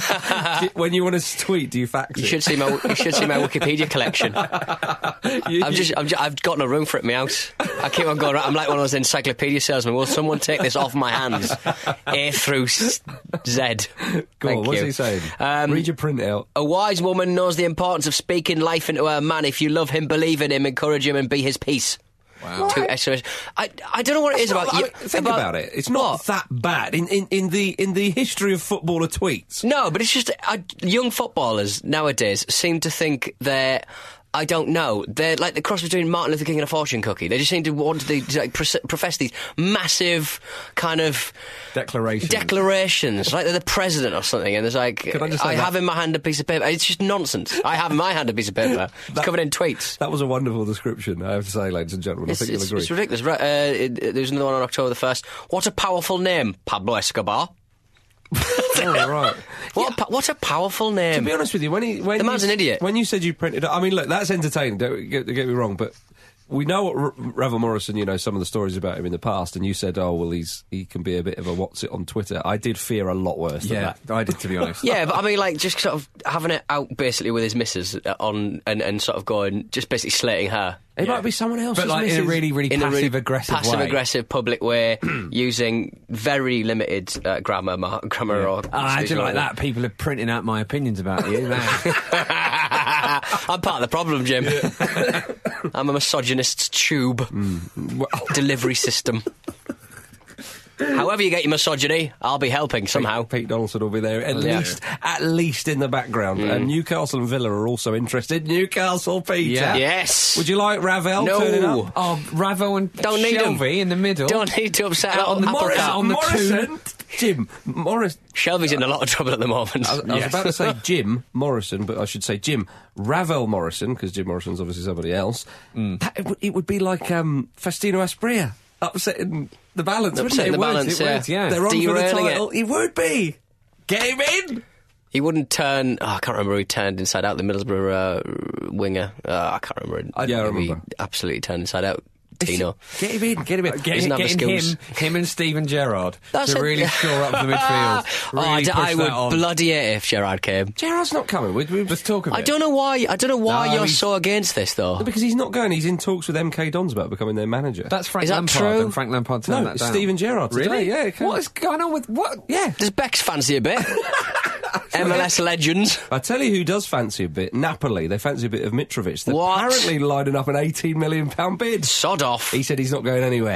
Speaker 2: When you want to tweet, do you fax
Speaker 3: You
Speaker 2: it?
Speaker 3: should see my you should see my Wikipedia collection.
Speaker 2: You-
Speaker 3: I'm just, I'm just I've got no room for it in my house. I keep on going. I'm like one of those encyclopedia salesmen. Will someone take this off my hands? A through S- Z.
Speaker 2: Go
Speaker 3: Thank
Speaker 2: on, what's
Speaker 3: you.
Speaker 2: he saying?
Speaker 3: Um,
Speaker 2: Read your print out.
Speaker 3: A wise woman knows the importance of speaking life into her man. If you love him, believe in him, encourage him, and be his peace.
Speaker 4: Wow.
Speaker 3: Two exclamation- I, I don't know what it is
Speaker 2: It's not-
Speaker 3: about
Speaker 2: I
Speaker 3: you.
Speaker 2: mean, think about, it. It's not
Speaker 3: What?
Speaker 2: that bad in, in, in the in the history of footballer tweets.
Speaker 3: No, but it's just uh, young footballers nowadays seem to think they're. I don't know. They're like the cross between Martin Luther King and a fortune cookie. They just seem to want to like, pres- profess these massive kind of
Speaker 4: Declaration.
Speaker 3: declarations, like they're the president or something. And there's like,
Speaker 2: Can I
Speaker 3: I,
Speaker 2: just say that-
Speaker 3: have in my hand a piece of paper. It's just nonsense. I have in my hand a piece of paper. It's
Speaker 2: That-
Speaker 3: covered in tweets.
Speaker 2: That was a wonderful description, I have to say, ladies and gentlemen.
Speaker 3: It's,
Speaker 2: I think
Speaker 3: it's,
Speaker 2: you'll agree.
Speaker 3: it's ridiculous. Right, uh, it, it- there's another one on October the first. What a powerful name, Pablo Escobar.
Speaker 2: Oh, right.
Speaker 3: What, a, po- what a powerful
Speaker 2: To
Speaker 3: name.
Speaker 2: be honest with you, when he when
Speaker 3: The man's
Speaker 2: you,
Speaker 3: an idiot.
Speaker 2: When you said you printed, I mean, look, that's entertaining. Don't get, don't get me wrong, but we know what R- Ravel Morrison. You know some of the stories about him in the past, and you said, "Oh, well, he's he can be a bit of a what's it on Twitter." I did fear a lot worse than
Speaker 4: Yeah,
Speaker 2: that.
Speaker 4: I did, to be honest.
Speaker 3: Yeah, but I mean, like, just sort of having it out basically with his missus uh, on and, and sort of going, just basically slating her.
Speaker 2: It might be someone else's
Speaker 4: But like in a
Speaker 2: missus.
Speaker 4: really, really
Speaker 3: in a really
Speaker 4: passive-aggressive way.
Speaker 3: passive-aggressive public way, using very limited uh, grammar, mar- grammar or.
Speaker 4: Oh, I do like that. People are printing out my opinions about you. Man.
Speaker 3: I'm part of the problem, Jim. I'm a misogynist's tube delivery system. However you get your misogyny, I'll be helping somehow.
Speaker 2: Pete Donaldson will be there at
Speaker 3: Yeah.
Speaker 2: least, at least in the background. And Newcastle and Villa are also interested. Newcastle, Peter.
Speaker 4: Yeah.
Speaker 3: Yes.
Speaker 2: Would you like Ravel
Speaker 3: No.
Speaker 2: turning up?
Speaker 4: Oh, Ravo and
Speaker 3: Don't need 'em.
Speaker 4: Shelby in the middle.
Speaker 3: Don't need to upset
Speaker 4: Out on the-
Speaker 3: apple
Speaker 4: Morris-
Speaker 3: cart.
Speaker 4: on the
Speaker 2: Morrison, Jim Morris.
Speaker 3: Shelby's in a lot of trouble at the moment.
Speaker 2: I, I was
Speaker 4: Yes.
Speaker 2: about to say Jim Morrison, but I should say Jim Ravel Morrison because Jim Morrison's obviously somebody else. That, it, would, it would be like um, Faustino Asprilla upsetting the balance, wouldn't
Speaker 3: Upsetting
Speaker 2: it?
Speaker 3: the
Speaker 2: It would,
Speaker 3: balance,
Speaker 2: it
Speaker 3: yeah.
Speaker 2: would, yeah. They're on for the
Speaker 3: Derailing
Speaker 2: title.
Speaker 3: it.
Speaker 2: He would be. Get him in.
Speaker 3: He wouldn't turn. Oh, I can't remember who he turned inside out. The Middlesbrough uh, winger. Uh, I can't remember.
Speaker 2: I- yeah, I
Speaker 3: Who he
Speaker 2: remember.
Speaker 3: absolutely turned inside out. Tino.
Speaker 2: Get him in. Get him in.
Speaker 4: Get,
Speaker 3: Doesn't have the
Speaker 4: getting him,
Speaker 3: skills.
Speaker 4: him and Steven Gerrard
Speaker 3: That's
Speaker 4: to
Speaker 3: it.
Speaker 4: really shore up the midfield.
Speaker 3: Oh, I,
Speaker 4: Really
Speaker 3: d-
Speaker 4: push
Speaker 3: I would
Speaker 4: that on.
Speaker 3: bloody hate it if Gerrard came.
Speaker 2: Gerard's not coming. We, we,
Speaker 4: Let's talk about
Speaker 3: I
Speaker 4: it.
Speaker 3: don't know why. I don't know why
Speaker 4: No,
Speaker 3: you're
Speaker 4: he's-
Speaker 3: so against this, though.
Speaker 2: because he's not going. He's in talks with M K Dons about becoming their manager.
Speaker 4: That's Frank
Speaker 3: Is that
Speaker 4: Lampard,
Speaker 3: true?
Speaker 4: and Frank Lampard turned
Speaker 2: no,
Speaker 4: that
Speaker 2: it's
Speaker 4: down.
Speaker 2: Steven Gerrard. Today.
Speaker 4: Really?
Speaker 2: Yeah. it came-
Speaker 4: What is going on with what?
Speaker 2: Yeah.
Speaker 3: Does Beck's fancy a bit? M L S legends.
Speaker 2: I tell you who does fancy a bit. Napoli. They fancy a bit of Mitrovic. They're
Speaker 3: What?
Speaker 2: apparently lining up an eighteen million pound bid.
Speaker 3: Sod off.
Speaker 2: He said he's not going anywhere.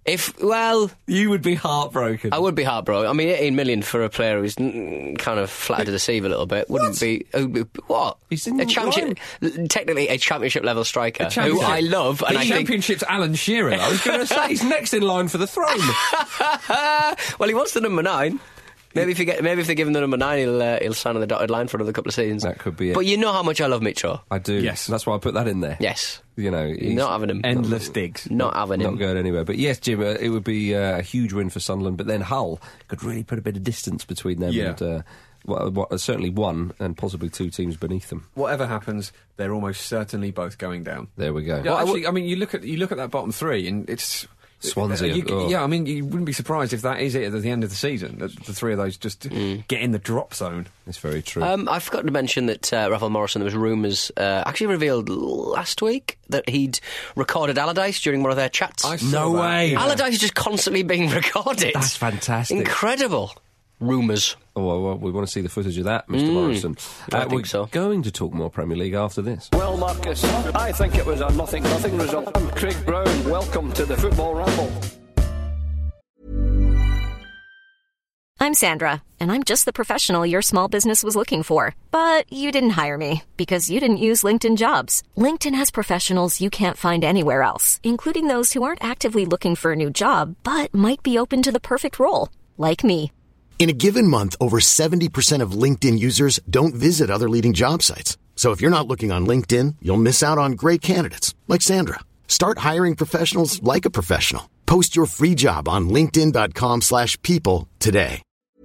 Speaker 3: If, well...
Speaker 2: You would be heartbroken.
Speaker 3: I would be heartbroken. I mean, eighteen million for a player who's mm, kind of flattered to deceive a little bit wouldn't
Speaker 2: What?
Speaker 3: be... Uh, what?
Speaker 2: He's in
Speaker 3: a championship... Technically a championship-level striker, who
Speaker 4: championship.
Speaker 3: I love, and
Speaker 4: The
Speaker 3: I think...
Speaker 4: Championship's Alan Shearer.
Speaker 2: I was going to say, he's next in line for the throne.
Speaker 3: Well, he wants the number nine. Maybe if you get, maybe if they give him the number nine, he'll uh, he'll sign on the dotted line for another couple of seasons.
Speaker 2: That could be it.
Speaker 3: But you know how much I love Mitro.
Speaker 2: I do.
Speaker 4: Yes.
Speaker 2: That's why I put that in there.
Speaker 3: Yes.
Speaker 2: You know, he's
Speaker 3: Not having him.
Speaker 4: Endless digs.
Speaker 3: Not having
Speaker 2: not
Speaker 3: him.
Speaker 2: going anywhere. But yes, Jim, uh, it would be uh, a huge win for Sunderland. But then Hull could really put a bit of distance between them
Speaker 4: Yeah.
Speaker 2: and uh, what, what, certainly one and possibly two teams beneath them.
Speaker 4: Whatever happens, they're almost certainly both going down.
Speaker 2: There we go.
Speaker 4: Yeah, actually, I mean, you look at you look at that bottom three, and it's
Speaker 2: Swansea,
Speaker 4: You,
Speaker 2: oh.
Speaker 4: Yeah, I mean, you wouldn't be surprised if that is it at the end of the season. That the three of those just
Speaker 3: Mm.
Speaker 4: get in the drop zone.
Speaker 2: It's very true.
Speaker 3: Um, I forgot to mention that uh, Rafael Morrison, there was rumours, uh, actually revealed last week, that he'd recorded Allardyce during one of their chats.
Speaker 4: I saw
Speaker 2: No
Speaker 4: that,
Speaker 2: way.
Speaker 4: yeah.
Speaker 3: Allardyce is just constantly being recorded.
Speaker 2: That's fantastic.
Speaker 3: Incredible. Rumours.
Speaker 2: Oh, well, well, we want to see the footage of that, Mister Morrison.
Speaker 3: I
Speaker 2: Uh,
Speaker 3: think
Speaker 2: we're
Speaker 3: so.
Speaker 2: going to talk more Premier League after this.
Speaker 5: Well, Marcus, I think it was a nothing-nothing result. I'm Craig Brown. Welcome to the Football Ramble.
Speaker 6: I'm Sandra, and I'm just the professional your small business was looking for. But you didn't hire me because you didn't use LinkedIn Jobs. LinkedIn has professionals you can't find anywhere else, including those who aren't actively looking for a new job, but might be open to the perfect role, like me.
Speaker 1: In a given month, over seventy percent of LinkedIn users don't visit other leading job sites. So if you're not looking on LinkedIn, you'll miss out on great candidates like Sandra. Start hiring professionals like a professional. Post your free job on linkedin.com slash people today.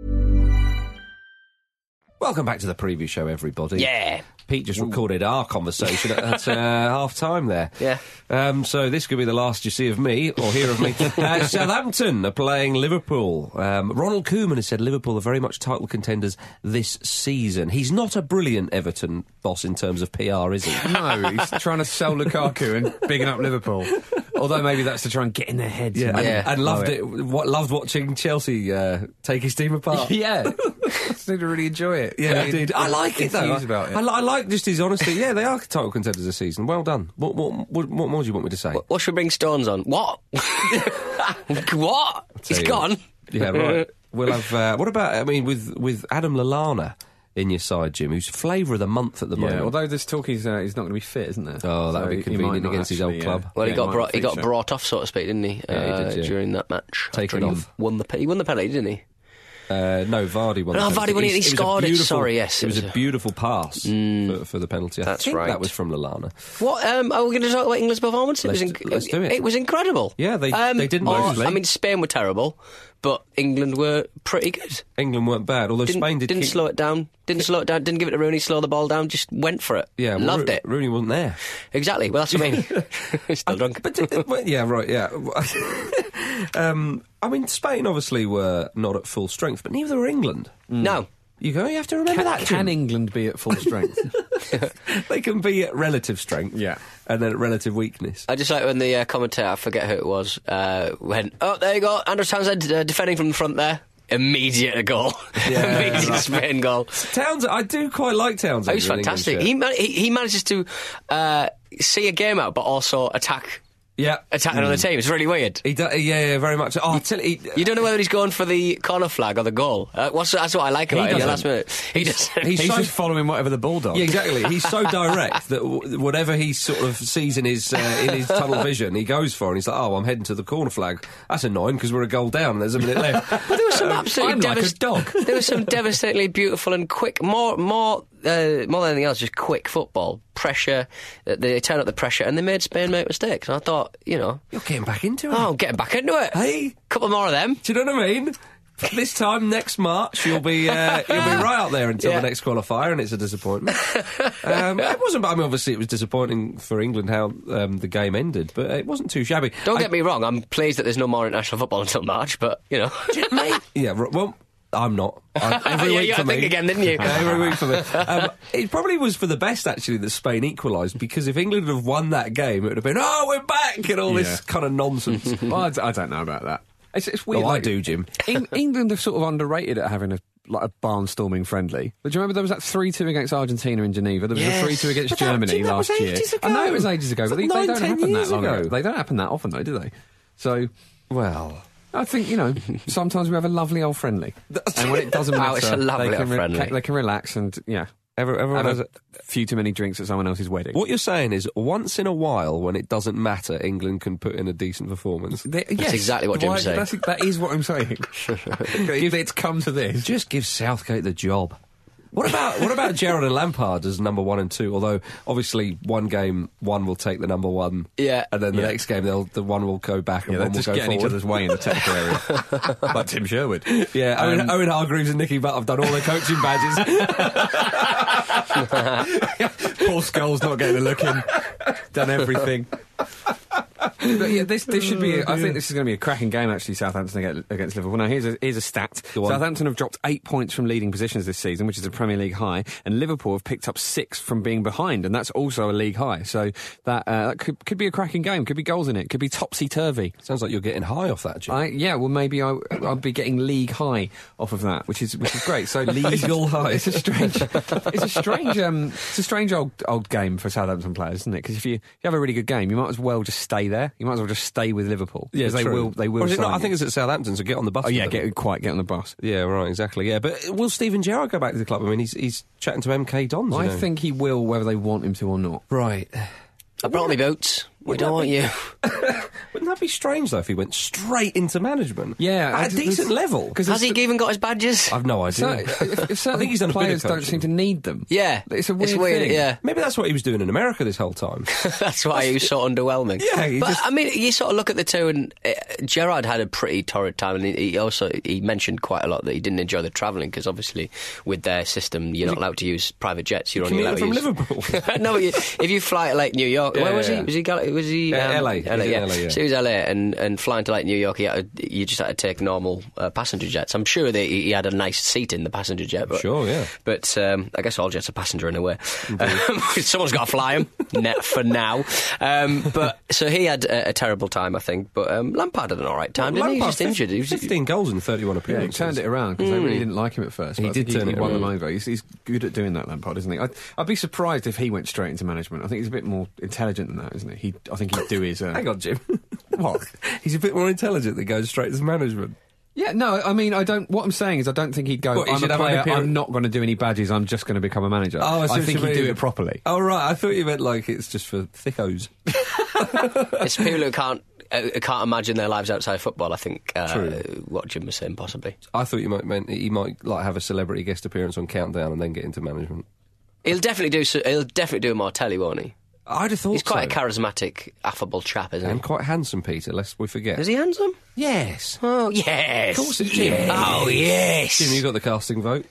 Speaker 2: Welcome back to the preview show, everybody.
Speaker 3: Yeah.
Speaker 2: Pete just recorded our conversation at, at uh, half time there.
Speaker 3: Yeah.
Speaker 2: Um, so this could be the last you see of me or hear of me. uh, Southampton are playing Liverpool. Um, Ronald Koeman has said Liverpool are very much title contenders this season. He's not a brilliant Everton boss in terms of P R, is he?
Speaker 4: No, he's trying to sell Lukaku and bigging up Liverpool. Although maybe that's to try and get in their heads.
Speaker 2: Yeah, and,
Speaker 3: Yeah.
Speaker 2: and loved it. What, loved watching Chelsea uh, take his team apart.
Speaker 4: Yeah. Seem to really enjoy it.
Speaker 2: Yeah, I did. I like it though.
Speaker 4: Enthused about it.
Speaker 2: I, li- I like just his honesty. Yeah, they are title contenders this season. Well done. What, what, what, what more do you want me to say?
Speaker 3: What should we bring Stones on? What? What? He's
Speaker 2: you.
Speaker 3: gone.
Speaker 2: Yeah, right. We'll have. Uh, what about? I mean, with with Adam Lallana in your side, Jim, who's flavour of the month at the
Speaker 4: Yeah,
Speaker 2: moment.
Speaker 4: although there's talk he's, uh, he's not going to be fit, isn't there?
Speaker 2: Oh, that would be
Speaker 4: he
Speaker 2: convenient
Speaker 4: might not
Speaker 2: against his old
Speaker 4: actually,
Speaker 2: club.
Speaker 4: uh,
Speaker 3: Well, he
Speaker 4: yeah,
Speaker 3: got
Speaker 4: might
Speaker 3: brought,
Speaker 4: not
Speaker 3: he got
Speaker 4: feature.
Speaker 3: brought off, so to speak, didn't he? Uh,
Speaker 2: Yeah,
Speaker 3: he
Speaker 2: he
Speaker 3: did,
Speaker 2: did, yeah.
Speaker 3: during that match.
Speaker 2: Taken
Speaker 3: After he
Speaker 2: off.
Speaker 3: Won the, pe- he won the penalty, didn't he?
Speaker 2: Uh, no, Vardy won.
Speaker 3: No,
Speaker 2: the penalty.
Speaker 3: Vardy won it, he
Speaker 2: was a
Speaker 3: scored it,
Speaker 2: beautiful-
Speaker 3: sorry, yes,
Speaker 2: It was
Speaker 3: it
Speaker 2: a
Speaker 3: was a-
Speaker 2: beautiful pass for, for the penalty. I
Speaker 3: That's
Speaker 2: think
Speaker 3: right.
Speaker 2: that was from Lallana.
Speaker 3: What? Um, are we going to talk about England's performance? It
Speaker 2: Let's
Speaker 3: was
Speaker 2: do- let's do it.
Speaker 3: It was incredible.
Speaker 2: Yeah, they-
Speaker 3: um,
Speaker 2: they didn't
Speaker 3: or-
Speaker 2: mostly.
Speaker 3: I mean, Spain were terrible, but England were pretty good.
Speaker 2: England weren't bad, although
Speaker 3: Didn't,
Speaker 2: Spain did.
Speaker 3: didn't
Speaker 2: keep-
Speaker 3: slow it down. Didn't slow it down. Didn't give it to Rooney. Slow the ball down. Just went for it.
Speaker 2: Yeah, well,
Speaker 3: loved
Speaker 2: Ro-
Speaker 3: it.
Speaker 2: Rooney wasn't there.
Speaker 3: Exactly. Well, that's what I mean. Still drunk.
Speaker 2: But uh, well, yeah, right, yeah. um, I mean, Spain obviously were not at full strength, but neither were England.
Speaker 3: No.
Speaker 2: You go. You have to remember
Speaker 4: Can,
Speaker 2: that.
Speaker 4: can
Speaker 2: Jim.
Speaker 4: England be at full strength?
Speaker 2: They can be at relative strength,
Speaker 4: Yeah.
Speaker 2: and then at relative weakness.
Speaker 3: I just like when the uh, commentator, I forget who it was, uh, went, oh, there you go, Andrew Townsend uh, defending from the front there. Immediate goal.
Speaker 2: Yeah,
Speaker 3: Immediate
Speaker 2: right.
Speaker 3: Spain goal.
Speaker 2: Townsend, I do quite like Townsend.
Speaker 3: He was
Speaker 2: in England
Speaker 3: fantastic.
Speaker 2: shirt.
Speaker 3: He, man- he he manages to uh, see a game out, but also attack
Speaker 2: yeah,
Speaker 3: attack another team. It's really weird.
Speaker 2: he does. Yeah, yeah, very much. Oh, I tell you, he,
Speaker 3: You don't know whether he's going for the corner flag or the goal. Uh, what's, that's what I like about it.
Speaker 2: doesn't.
Speaker 3: Last minute, he just
Speaker 2: he's
Speaker 4: He's
Speaker 2: so-
Speaker 4: just following whatever the bulldog.
Speaker 2: Yeah, exactly. He's so direct that w- whatever he sort of sees in his uh, in his tunnel vision, he goes for, and he's like, "Oh, I'm heading to the corner flag. That's annoying because we're a goal down. And there's a minute left."
Speaker 3: But there was some absolutely
Speaker 4: I'm like a
Speaker 3: devast-
Speaker 4: dog.
Speaker 3: There was some devastatingly beautiful and quick, more, more, uh, more than anything else, just quick football pressure. Uh, they turned up the pressure and they made Spain make mistakes. And I thought, you know,
Speaker 2: You're getting back into it.
Speaker 3: oh, getting back into it.
Speaker 2: Hey,
Speaker 3: Couple more of them.
Speaker 2: do you know what I mean? This time next March, you'll be uh, you'll be right out there until
Speaker 3: Yeah.
Speaker 2: the next qualifier, and it's a disappointment. um, it wasn't. I mean, obviously, it was disappointing for England how um, the game ended, but it wasn't too shabby.
Speaker 3: Don't
Speaker 2: I-
Speaker 3: get me wrong. I'm pleased that there's no more international football until March. But you know,
Speaker 2: mate. Yeah, r- well, I'm not. I, every
Speaker 3: Yeah,
Speaker 2: week
Speaker 3: you
Speaker 2: for
Speaker 3: had to
Speaker 2: me.
Speaker 3: think again, didn't you?
Speaker 2: Every week for me. Um, it probably was for the best, actually, that Spain equalised, because if England had have won that game, it would have been, oh, we're back, and all
Speaker 4: Yeah.
Speaker 2: this kind of nonsense.
Speaker 4: Well, I, d- I don't know about that. It's, it's weird.
Speaker 2: Oh, I
Speaker 4: like,
Speaker 2: do, Jim.
Speaker 4: Eng- England are sort of underrated at having a like a barnstorming friendly. But do you remember there was that three two against Argentina in Geneva? There was
Speaker 3: Yes.
Speaker 4: a three two against
Speaker 2: But that-
Speaker 4: Germany
Speaker 2: Jim, that was
Speaker 4: last year.
Speaker 2: ages
Speaker 4: I know
Speaker 2: ago.
Speaker 4: it was ages ago,
Speaker 2: It's
Speaker 4: but
Speaker 2: like
Speaker 4: they, they
Speaker 2: nine,
Speaker 4: don't
Speaker 2: ten
Speaker 4: happen that
Speaker 2: years
Speaker 4: long
Speaker 2: ago.
Speaker 4: ago. They don't happen that often, though, do they? So
Speaker 2: Well,
Speaker 4: I think, you know, sometimes we have a lovely old friendly. And when it doesn't matter,
Speaker 3: Oh, it's a lovely
Speaker 4: they, can
Speaker 3: old friendly.
Speaker 4: ca- they can relax and, yeah,
Speaker 2: every, everyone
Speaker 4: have
Speaker 2: has
Speaker 4: a
Speaker 2: a,
Speaker 4: few too many drinks at someone else's wedding.
Speaker 2: what you're saying is, once in a while, when it doesn't matter, England can put in a decent performance.
Speaker 4: They-
Speaker 3: That's
Speaker 4: yes,
Speaker 3: exactly what Jim's
Speaker 4: why-
Speaker 3: saying.
Speaker 4: That's, that is what I'm saying. If it's come to this.
Speaker 2: Just give Southgate the job. What about what about Gerrard and Lampard as number one and two? Although obviously one game one will take the number one,
Speaker 3: Yeah.
Speaker 2: and then the
Speaker 4: Yeah.
Speaker 2: next game they'll the one will go back and
Speaker 4: Yeah,
Speaker 2: one
Speaker 4: they're
Speaker 2: will
Speaker 4: just
Speaker 2: go
Speaker 4: getting each
Speaker 2: forward.
Speaker 4: other's way in the technical area. Like Tim Sherwood.
Speaker 2: Yeah, Owen,
Speaker 4: Um,
Speaker 2: Owen Hargreaves and Nicky Butt have done all their coaching badges.
Speaker 4: Paul Scholes not getting a look in. Done everything. But yeah, this this should be. I think this is going to be a cracking game. Actually, Southampton against, against Liverpool. Now, here's a here's a stat.
Speaker 2: Go on.
Speaker 4: Southampton have dropped eight points from leading positions this season, which is a Premier League high, and Liverpool have picked up six from being behind, and that's also a league high. So that uh, that could could be a cracking game. Could be goals in it. Could be topsy turvy.
Speaker 2: Sounds like you're getting high off that, Jim.
Speaker 4: I yeah. Well, maybe I I'll be getting league high off of that, which is which is great. So
Speaker 2: Legal high.
Speaker 4: It's a strange. It's a strange. Um. It's a strange old old game for Southampton players, isn't it? Because if you, if you have a really good game, you might as well just stay there. You might as well just stay with Liverpool.
Speaker 2: Yeah,
Speaker 4: because they
Speaker 2: true.
Speaker 4: will. They will.
Speaker 2: Or is it not?
Speaker 4: sign
Speaker 2: I think
Speaker 4: you.
Speaker 2: it's at Southampton, so get on the bus.
Speaker 4: Oh yeah,
Speaker 2: with them.
Speaker 4: get quite get on the bus.
Speaker 2: Yeah, right, exactly. Yeah, but will Steven Gerrard go back to the club? I mean, he's he's chatting to M K Dons.
Speaker 4: I
Speaker 2: you know.
Speaker 4: think he will, whether they want him to or not.
Speaker 2: right.
Speaker 3: I brought me boots. We
Speaker 2: Wouldn't
Speaker 3: don't
Speaker 2: that
Speaker 3: want
Speaker 2: be-
Speaker 3: you.
Speaker 2: Wouldn't that be strange though if he went straight into management?
Speaker 4: Yeah, I-
Speaker 2: at a decent
Speaker 4: there's-
Speaker 2: level.
Speaker 4: Because
Speaker 3: Has he even got his badges?
Speaker 2: I've no
Speaker 4: So,
Speaker 2: idea.
Speaker 4: if, if certain
Speaker 2: I think he's done a bit of
Speaker 4: players don't
Speaker 2: coaching.
Speaker 4: seem to need them.
Speaker 3: Yeah.
Speaker 4: It's a weird
Speaker 3: It's weird,
Speaker 4: thing.
Speaker 3: yeah.
Speaker 2: Maybe that's what he was doing in America this whole time.
Speaker 3: That's why he was so underwhelming.
Speaker 2: Yeah, he
Speaker 3: but
Speaker 2: just-
Speaker 3: I mean, you sort of look at the two, and uh, Gerrard had a pretty torrid time, and he, he also he mentioned quite a lot that he didn't enjoy the travelling because obviously with their system you're not allowed to use private jets. You're only allowed
Speaker 2: Commuting
Speaker 3: to
Speaker 2: from
Speaker 3: use.
Speaker 2: Liverpool.
Speaker 3: No, but you, if you fly to like New York,
Speaker 2: Yeah,
Speaker 3: where was
Speaker 2: yeah,
Speaker 3: he?
Speaker 2: yeah.
Speaker 3: Was he? Gal- Was he?
Speaker 2: Uh,
Speaker 3: um,
Speaker 2: L A. He's in
Speaker 3: yeah.
Speaker 2: L A, yeah.
Speaker 3: So he was L A, and and flying to like New York, he had to, you just had to take normal uh, passenger jets. I'm sure that he, he had a nice seat in the passenger jet. But,
Speaker 2: Sure, yeah.
Speaker 3: But um, I guess all jets are passenger in a way. Um, someone's got to fly him net for now. Um, but so he had a, a terrible time, I think. But um, Lampard had an all right time. Didn't he? He was just
Speaker 2: Lampard,
Speaker 3: injured. He was,
Speaker 2: fifteen goals in thirty-one
Speaker 4: Yeah, he
Speaker 2: appearances.
Speaker 4: turned it around because they really didn't like him at first.
Speaker 2: He
Speaker 4: but I
Speaker 2: did
Speaker 4: think
Speaker 2: turn
Speaker 4: he,
Speaker 2: it
Speaker 4: won
Speaker 2: around.
Speaker 4: them over. He's, he's good at doing that, Lampard, isn't he? I'd, I'd be surprised if he went straight into management. I think he's a bit more intelligent than that, isn't he? he I think he'd do his. Uh,
Speaker 2: Hang on, Jim.
Speaker 4: What?
Speaker 2: He's a bit more intelligent than goes straight to management.
Speaker 4: Yeah, no, I mean, I don't. What I'm saying is, I don't think he'd go.
Speaker 2: What, he
Speaker 4: I'm
Speaker 2: should
Speaker 4: a
Speaker 2: have an
Speaker 4: player.
Speaker 2: appearance-
Speaker 4: I'm not going to do any badges. I'm just going to become a manager.
Speaker 2: Oh, I see
Speaker 4: I
Speaker 2: what
Speaker 4: think
Speaker 2: you
Speaker 4: he'd do
Speaker 2: mean.
Speaker 4: it properly.
Speaker 2: Oh, right. I thought you meant like it's just for thickos.
Speaker 3: it's people who can't uh, can't imagine their lives outside football. I think uh,
Speaker 2: True.
Speaker 3: what Jim was saying, possibly.
Speaker 2: I thought you might meant he might like have a celebrity guest appearance on Countdown and then get into management.
Speaker 3: He'll definitely do. So, he'll definitely do a more telly, won't he?
Speaker 2: I'd have thought
Speaker 3: He's quite
Speaker 2: so.
Speaker 3: a charismatic, affable chap, isn't
Speaker 2: And
Speaker 3: he?
Speaker 2: quite handsome, Peter, lest we forget.
Speaker 3: Is he handsome?
Speaker 2: Yes.
Speaker 3: Oh yes.
Speaker 2: Of course it's Jim.
Speaker 3: Oh yes.
Speaker 2: Jim, you got the casting vote.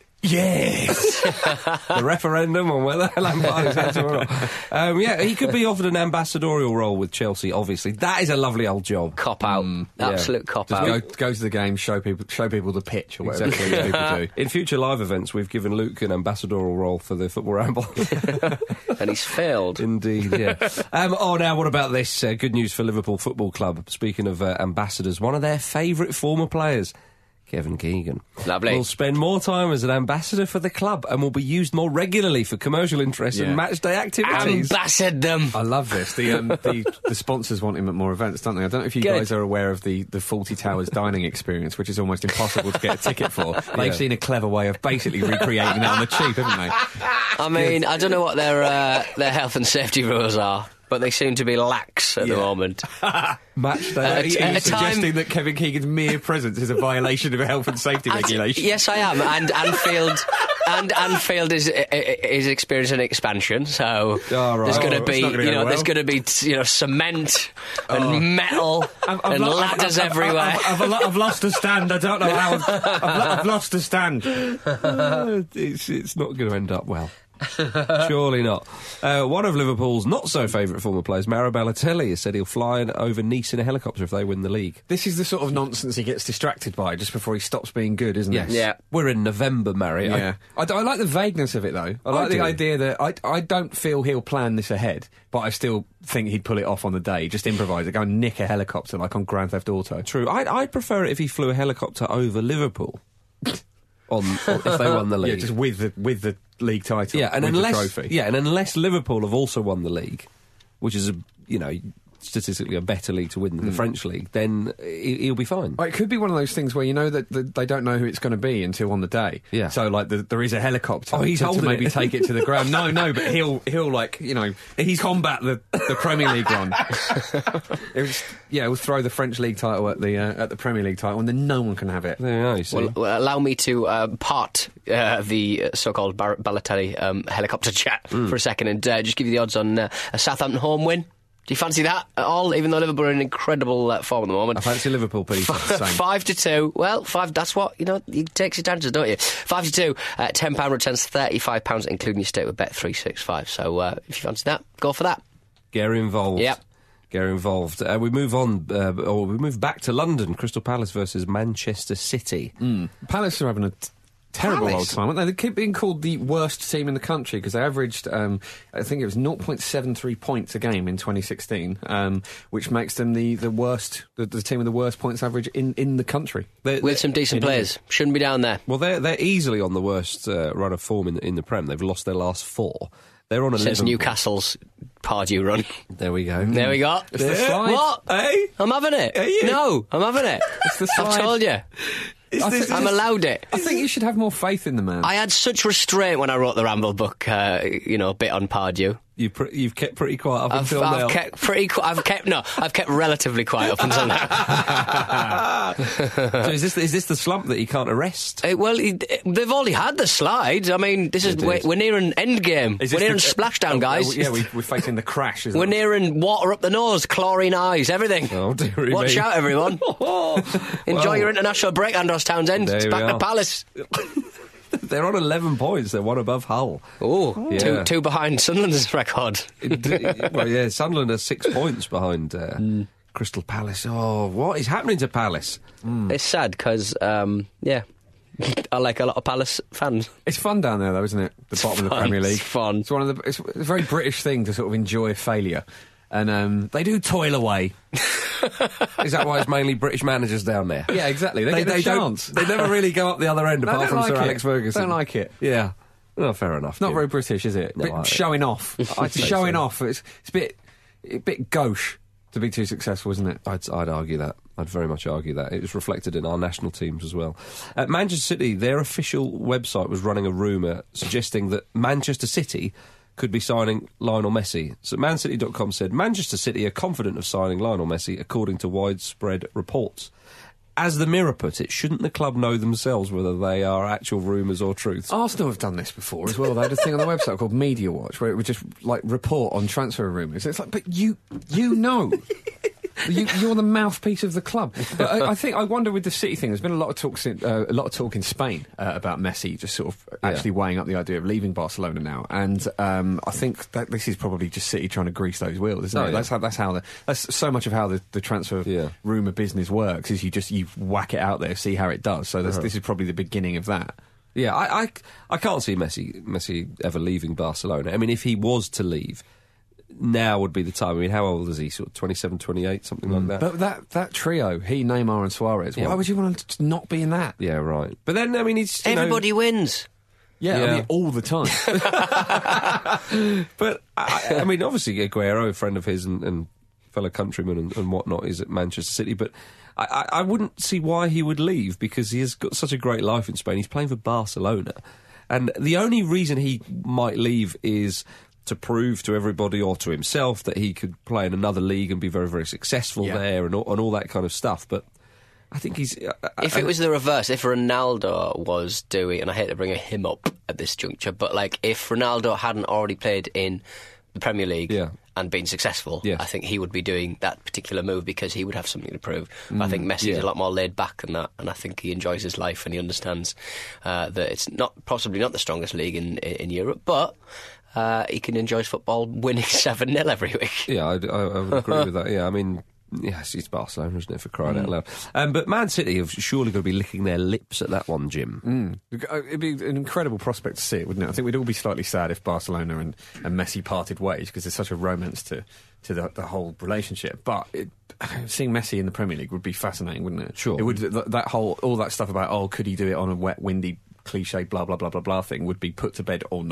Speaker 4: Yes.
Speaker 2: The referendum on whether Lampard is handsome or not. Um, yeah, he could be offered an ambassadorial role with Chelsea, obviously. That is a lovely old job.
Speaker 3: Cop out.
Speaker 2: yeah.
Speaker 3: Absolute cop
Speaker 4: Just
Speaker 3: out.
Speaker 4: go, go to the game, show people, show people the pitch or whatever
Speaker 2: Exactly.
Speaker 4: these people do.
Speaker 2: In future live events, we've given Luke an ambassadorial role for the Football Ramble.
Speaker 3: And he's failed.
Speaker 2: Indeed, yeah. um, oh, now what about this? Uh, good news for Liverpool Football Club. Speaking of uh, ambassadors, one of their favourite former players, Kevin Keegan,
Speaker 3: Lovely.
Speaker 2: will spend more time as an ambassador for the club and will be used more regularly for commercial interests
Speaker 4: Yeah.
Speaker 2: and match day activities.
Speaker 3: Ambassador them.
Speaker 4: I love this. The, um, the the sponsors want him at more events, don't they? I don't know if you
Speaker 3: Good.
Speaker 4: guys are aware of the, the Fawlty Towers dining experience, which is almost impossible to get a ticket for. They've
Speaker 2: Yeah.
Speaker 4: seen a clever way of basically recreating that on the cheap, haven't they?
Speaker 3: I mean, I don't know what their uh, their health and safety rules are, but they seem to be lax at the
Speaker 2: Yeah.
Speaker 3: moment.
Speaker 2: Match day
Speaker 3: Uh,
Speaker 4: Are you, are you
Speaker 3: At a time-
Speaker 4: suggesting that Kevin Keegan's mere presence is a violation of health and safety
Speaker 3: I d-
Speaker 4: regulation?
Speaker 3: Yes, I am, and Anfield, and Anfield is is experiencing expansion. So
Speaker 2: Oh, right.
Speaker 3: there's going
Speaker 4: Oh,
Speaker 3: to
Speaker 4: it's
Speaker 3: be,
Speaker 4: not gonna
Speaker 3: you
Speaker 4: go
Speaker 3: know, there's
Speaker 4: well.
Speaker 3: going to be, t- you know, cement and metal
Speaker 4: I've- I've
Speaker 3: and
Speaker 4: lo- I've-
Speaker 3: ladders
Speaker 4: I've-
Speaker 3: everywhere.
Speaker 4: I've, I've, I've, I've lost a stand. I don't know how. I've, I've, lo- I've lost a stand.
Speaker 2: Uh, it's, it's not going to end up well. Surely not. Uh, one of Liverpool's not so favourite former players, Mauro Balotelli, has said he'll fly over Nice in a helicopter if they win the league.
Speaker 4: This is the sort of nonsense he gets distracted by just before he stops being good, isn't
Speaker 2: Yes.
Speaker 4: it?
Speaker 3: Yeah.
Speaker 2: We're in November, Mary. I-
Speaker 4: Yeah, I, d- I like the vagueness of it though. I like the
Speaker 2: do.
Speaker 4: idea that I, I don't feel he'll plan this ahead, but I still think he'd pull it off on the day. Just improvise it, go and nick a helicopter like on Grand Theft Auto.
Speaker 2: True. I'd, I'd prefer it if he flew a helicopter over Liverpool. on, on if they won the league.
Speaker 4: Yeah, just with the with the league title.
Speaker 2: Yeah, and
Speaker 4: with
Speaker 2: unless
Speaker 4: the trophy.
Speaker 2: yeah, and unless Liverpool have also won the league, which is a you know statistically a better league to win than the French league, then he, he'll be fine.
Speaker 4: Well, it could be one of those things where you know that, that they don't know who it's going to be until on the day.
Speaker 2: Yeah.
Speaker 4: So like the, there is a helicopter
Speaker 2: Oh, he's
Speaker 4: to, to
Speaker 2: holding
Speaker 4: maybe
Speaker 2: it.
Speaker 4: take it to the ground. No, no, but he'll he'll like you know he's combat the, the Premier League one. It was, yeah, we'll throw the French league title at the uh, at the Premier League title, and then no one can have it.
Speaker 2: There you go, you see.
Speaker 3: Well, well, allow me to uh, part uh, the so-called Bar- Balotelli um, helicopter chat
Speaker 2: Mm.
Speaker 3: for a second and uh, just give you the odds on uh, a Southampton home win. Do you fancy that at all? Even though Liverpool are in incredible uh, form at the moment.
Speaker 2: I fancy Liverpool, Pete.
Speaker 3: Five to two. Well, five. That's what you know. You take your chances, don't you? Five to two. Uh, Ten pound returns thirty-five pounds, including your stake with Bet three six five. So uh, if you fancy that, go for that.
Speaker 2: Gary involved.
Speaker 3: Yep.
Speaker 2: Gary involved. Uh, we move on, uh, or we move back to London. Crystal Palace versus Manchester City.
Speaker 4: Mm. Palace are having a t- terrible
Speaker 2: Palace?
Speaker 4: old time, aren't they? They keep being called the worst team in the country because they averaged, um, I think it was zero point seven three points a game in twenty sixteen, um, which makes them the, the worst, the, the team with the worst points average in, in the country.
Speaker 2: They're-
Speaker 3: With some decent players, shouldn't be down there.
Speaker 2: Well, they're they're easily on the worst uh, run of form in the, in the Prem. They've lost their last four. They're on a
Speaker 3: Since Newcastle's Pardew run.
Speaker 2: There we go.
Speaker 3: There we go.
Speaker 4: It's the slide.
Speaker 3: What?
Speaker 2: Hey?
Speaker 3: I'm having it.
Speaker 2: Are you?
Speaker 3: No, I'm having it.
Speaker 4: It's the
Speaker 3: I've
Speaker 4: slide.
Speaker 3: told you.
Speaker 2: Is this-
Speaker 3: I'm allowed it.
Speaker 4: I think you should have more faith in the man.
Speaker 3: I had such restraint when I wrote the Ramble book, uh, you know, bit on Pardew.
Speaker 2: You pr- you've kept pretty quiet up
Speaker 3: I've,
Speaker 2: until now.
Speaker 3: I've kept pretty. Qu- I've kept no. I've kept relatively quiet up until now.
Speaker 2: So is this is this the slump that he can't arrest?
Speaker 3: Uh, well, he, they've already had the slides. I mean, this is
Speaker 2: They
Speaker 3: we're,
Speaker 2: did.
Speaker 3: we're near an end game.
Speaker 4: Is
Speaker 3: We're
Speaker 4: this
Speaker 3: near
Speaker 4: the-
Speaker 3: a splashdown,
Speaker 4: oh,
Speaker 3: guys.
Speaker 4: oh, yeah, we, we're facing the crash. Isn't
Speaker 3: We're
Speaker 4: it?
Speaker 3: nearing water up the nose, chlorine eyes, everything.
Speaker 2: Oh, dearie
Speaker 3: Watch
Speaker 2: me.
Speaker 3: out, everyone! Enjoy
Speaker 2: Well,
Speaker 3: your international break, Andros Townsend.
Speaker 2: there
Speaker 3: It's
Speaker 2: we
Speaker 3: back to
Speaker 2: are.
Speaker 3: Palace.
Speaker 2: They're on eleven points. They're one above Hull.
Speaker 3: Oh,
Speaker 2: Yeah.
Speaker 3: two, two behind Sunderland's record.
Speaker 2: Well, yeah, Sunderland are six points behind uh, Crystal Palace. Oh, what is happening to Palace?
Speaker 3: It's sad because, um, yeah, I like a lot of Palace fans.
Speaker 4: It's fun down there, though, isn't it? The bottom of the
Speaker 3: fun,
Speaker 4: Premier League.
Speaker 3: it's fun.
Speaker 4: It's one of the. It's a very British thing to sort of enjoy failure, and um, they do toil away.
Speaker 2: Is that why it's mainly British managers down there?
Speaker 4: Yeah, exactly. They,
Speaker 2: They,
Speaker 4: get a
Speaker 2: they don't.
Speaker 4: chance.
Speaker 2: They never really go up the other end,
Speaker 4: No,
Speaker 2: apart
Speaker 4: don't
Speaker 2: from
Speaker 4: like
Speaker 2: Sir
Speaker 4: it.
Speaker 2: Alex Ferguson.
Speaker 4: Don't like it.
Speaker 2: Yeah. Well, fair enough.
Speaker 4: Not
Speaker 2: Jim.
Speaker 4: very British, is it?
Speaker 2: No,
Speaker 4: bit
Speaker 2: I-
Speaker 4: showing off.
Speaker 2: I'd say
Speaker 4: showing
Speaker 2: so.
Speaker 4: off. It's, it's a bit, a bit gauche to be too successful, isn't it?
Speaker 2: I'd, I'd argue that. I'd very much argue that. It was reflected in our national teams as well. At Manchester City, their official website was running a rumour suggesting that Manchester City could be signing Lionel Messi. So man city dot com said, Manchester City are confident of signing Lionel Messi, according to widespread reports. As the Mirror put it, shouldn't the club know themselves whether they are actual rumours or truths?
Speaker 4: Arsenal have done this before as well. They had a thing on their website called Media Watch where it would just like report on transfer rumours. It's like, but you, you know. You, you're the mouthpiece of the club. But I, I think I wonder with the City thing. There's been a lot of talks, in, uh, a lot of talk in Spain uh, about Messi just sort of actually weighing up the idea of leaving Barcelona now. And um, I think that this is probably just City trying to grease those wheels, isn't
Speaker 2: Oh,
Speaker 4: it?
Speaker 2: yeah.
Speaker 4: That's how that's how the that's so much of how the, the transfer
Speaker 2: Yeah.
Speaker 4: rumour business works. Is you just you whack it out there, see how it does. So this,
Speaker 2: Uh-huh.
Speaker 4: this is probably the beginning of that.
Speaker 2: Yeah, I, I, I can't see Messi Messi ever leaving Barcelona. I mean, if he was to leave, now would be the time. I mean, how old is he? Sort of twenty-seven, twenty-eight, something like that?
Speaker 4: But that that trio, he, Neymar, and Suarez.
Speaker 2: Yeah.
Speaker 4: Why would you want to not be in that?
Speaker 2: Yeah, right. But then, I mean, he's... you know-
Speaker 3: Everybody wins.
Speaker 4: Yeah,
Speaker 2: Yeah.
Speaker 4: I mean, all the time.
Speaker 2: But, I, I mean, obviously, Aguero, a friend of his and, and fellow countryman and, and whatnot, is at Manchester City. But I, I, I wouldn't see why he would leave, because he has got such a great life in Spain. He's playing for Barcelona. And the only reason he might leave is to prove to everybody or to himself that he could play in another league and be very, very successful
Speaker 4: Yeah.
Speaker 2: there and all, and all that kind of stuff. But I think he's...
Speaker 3: If it was the reverse, if Ronaldo was doing, and I hate to bring him up at this juncture, but like if Ronaldo hadn't already played in the Premier League
Speaker 2: Yeah.
Speaker 3: and been successful,
Speaker 2: Yes.
Speaker 3: I think he would be doing that particular move because he would have something to prove. I think Messi's
Speaker 2: yeah.
Speaker 3: a lot more laid back than that, and I think he enjoys his life and he understands uh, that it's not possibly not the strongest league in in Europe, but uh, he can enjoy his football winning seven nil every week.
Speaker 2: Yeah, I, I, I would agree with that. Yeah, I mean, yes, it's Barcelona, isn't it, for crying out loud? Um, but Man City have surely got to be licking their lips at that one, Jim.
Speaker 4: Mm. It'd be an incredible prospect to see it, wouldn't it? I think we'd all be slightly sad if Barcelona and, and Messi parted ways because there's such a romance to, to the, the whole relationship. But it, seeing Messi in the Premier League would be fascinating, wouldn't it?
Speaker 2: Sure.
Speaker 4: It would. Th- that whole all that stuff about oh, could he do it on a wet, windy, cliche, blah blah blah blah blah thing would be put to bed or not.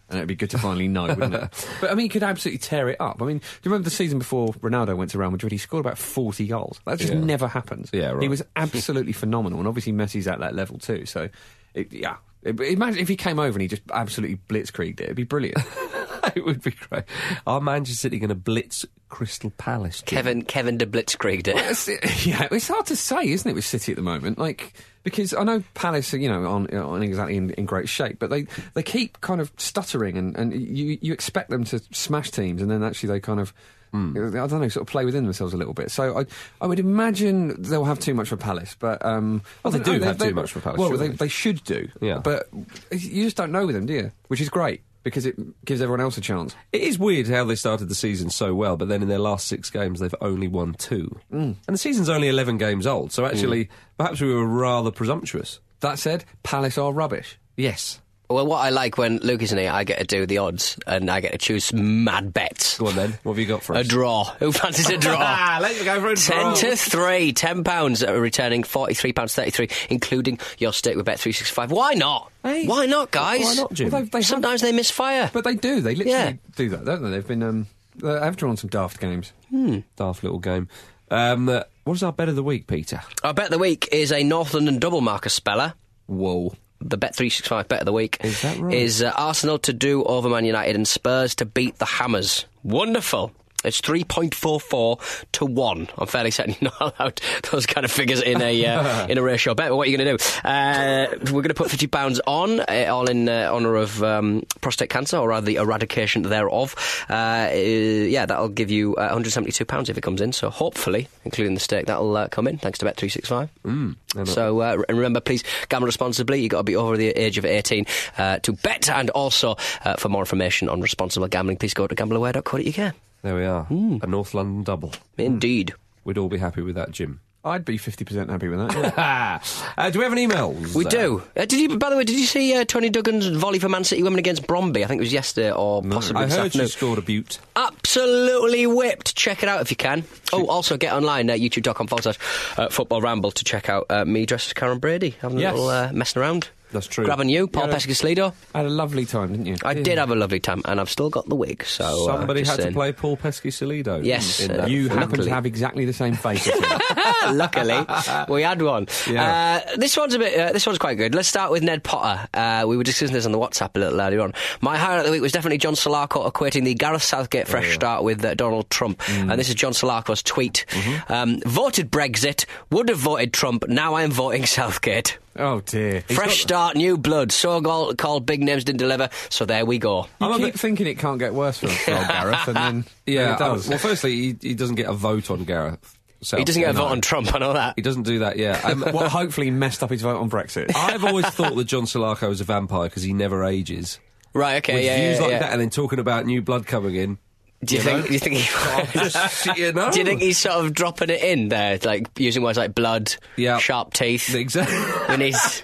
Speaker 4: And it'd be good to finally know, wouldn't it? But, I mean, he could absolutely tear it up. I mean, do you remember the season before Ronaldo went to Real Madrid? He scored about forty goals. That just
Speaker 2: Yeah.
Speaker 4: never happens.
Speaker 2: Yeah, right.
Speaker 4: He was absolutely phenomenal, and obviously Messi's at that level too, so, it, yeah. It, imagine if he came over and he just absolutely blitzkrieged it. It'd be brilliant.
Speaker 2: It would be great. Are Manchester City going to blitz Crystal Palace? Jim?
Speaker 3: Kevin Kevin de Blitzkrieged it.
Speaker 4: It's- yeah, it's hard to say, isn't it, with City at the moment? Like, because I know Palace are, you know, on, on exactly in, in great shape, but they, they keep kind of stuttering, and, and you you expect them to smash teams, and then actually they kind of, mm. I don't know, sort of play within themselves a little bit. So I I would imagine they'll have too much for Palace, but um,
Speaker 2: Well, they
Speaker 4: I don't
Speaker 2: do
Speaker 4: know,
Speaker 2: have too much for Palace,
Speaker 4: Well,
Speaker 2: surely.
Speaker 4: they, they should do,
Speaker 2: Yeah.
Speaker 4: but you just don't know with them, do you? Which is great, because it gives everyone else a chance.
Speaker 2: It is weird how they started the season so well, but then in their last six games they've only won two. Mm. And the season's only eleven games old, so actually perhaps we were rather presumptuous.
Speaker 4: That said, Palace are rubbish.
Speaker 2: Yes.
Speaker 3: Well, what I like when Luke is in here, I get to do the odds, and I get to choose mad bets.
Speaker 2: Go on then. What have you got for
Speaker 3: A
Speaker 2: us?
Speaker 3: draw. Who fancies a draw?
Speaker 2: Let's go for a
Speaker 3: Ten to three. Ten pounds uh, returning forty-three pounds thirty-three, including your stake with Bet three sixty-five. Why not?
Speaker 2: Hey.
Speaker 3: Why not, guys?
Speaker 2: Why not, Jim?
Speaker 4: Well, they- they have-
Speaker 3: Sometimes they misfire.
Speaker 4: But they do. They literally
Speaker 3: Yeah.
Speaker 4: do that, don't they? They've been. Um, they have drawn some daft games.
Speaker 2: Daft little game. Um, uh, what is our bet of the week, Peter?
Speaker 3: Our bet of the week is a North London double marker speller.
Speaker 2: Whoa.
Speaker 3: The Bet three sixty-five bet of the week
Speaker 2: Is that right?
Speaker 3: is uh, Arsenal to do over Man United and Spurs to beat the Hammers. Wonderful. It's three point four four to one. I'm fairly certain you're not allowed those kind of figures in a uh, in a ratio bet. But what are you going to do? Uh, we're going to put fifty pounds on, uh, all in uh, honour of um, prostate cancer, or rather the eradication thereof. Uh, uh, yeah, that'll give you uh, one hundred seventy-two pounds if it comes in. So hopefully, including the stake, that'll uh, come in, thanks to Bet three sixty-five.
Speaker 2: Mm,
Speaker 3: So, uh, and remember, please gamble responsibly. You've got to be over the age of eighteen uh, to bet. And also, uh, for more information on responsible gambling, please go to gamble aware dot co dot U K.
Speaker 2: There we are. A North London double.
Speaker 3: Indeed.
Speaker 2: We'd all be happy with that, Jim.
Speaker 4: I'd be fifty percent happy with that. Yeah.
Speaker 2: uh, do we have any emails?
Speaker 3: We
Speaker 2: Uh,
Speaker 3: do. Uh, did you? By the way, did you see uh, Tony Duggan's volley for Man City women against Bromby? I think it was yesterday or possibly
Speaker 2: I
Speaker 3: this
Speaker 2: heard
Speaker 3: afternoon.
Speaker 2: you scored a butte.
Speaker 3: Absolutely whipped. Check it out if you can. Oh, also get online at youtube dot com forward slash uh, football ramble to check out uh, me dressed as Karen Brady, having
Speaker 4: Yes.
Speaker 3: a little uh, messing around.
Speaker 2: That's true.
Speaker 3: Grabbing you, Paul
Speaker 4: Yeah,
Speaker 3: Pescaslido.
Speaker 4: I had a lovely time, didn't you?
Speaker 3: I did have a lovely time, and I've still got the wig. So uh,
Speaker 2: Somebody
Speaker 3: just
Speaker 2: had to
Speaker 3: saying.
Speaker 2: play Paul Pesky-Salido.
Speaker 3: Yes,
Speaker 2: in
Speaker 3: uh,
Speaker 2: that
Speaker 4: You
Speaker 2: film.
Speaker 4: happen
Speaker 3: luckily.
Speaker 4: to have exactly the same face as him.
Speaker 3: Luckily, we had one.
Speaker 2: Yeah.
Speaker 3: Uh, this one's a bit. Uh, this one's quite good. Let's start with Ned Potter. Uh, we were discussing this on the WhatsApp a little earlier on. My highlight of the week was definitely John Solarco equating the Gareth Southgate fresh start with uh, Donald Trump. And this is John Solarco's tweet: um, "Voted Brexit, would have voted Trump. Now I'm voting Southgate.
Speaker 4: Oh dear. He's
Speaker 3: Fresh
Speaker 4: got-
Speaker 3: start, new blood. So called, called big names didn't deliver. So there we go."
Speaker 4: You
Speaker 2: I'm a
Speaker 4: keep
Speaker 2: bit-
Speaker 4: thinking it can't get worse for old Gareth, and then
Speaker 2: Yeah,
Speaker 4: then it does.
Speaker 2: uh, well, firstly, he, he doesn't get a vote on Gareth.
Speaker 3: He doesn't get a
Speaker 2: No.
Speaker 3: vote on Trump. I know that.
Speaker 2: He doesn't do that, yeah. Um,
Speaker 4: Well, hopefully he messed up his vote on Brexit.
Speaker 2: I've always thought that John Solarco is a vampire because he never ages.
Speaker 3: Right. Okay.
Speaker 2: With
Speaker 3: yeah.
Speaker 2: views
Speaker 3: yeah,
Speaker 2: like
Speaker 3: yeah.
Speaker 2: that and then talking about new blood coming in.
Speaker 3: Do you,
Speaker 2: you
Speaker 3: think?
Speaker 2: know?
Speaker 3: Do you think? He,
Speaker 2: Just, you know?
Speaker 3: Do you think he's sort of dropping it in there, like using words like blood,
Speaker 2: Yeah.
Speaker 3: sharp teeth,
Speaker 2: Exactly.
Speaker 3: when he's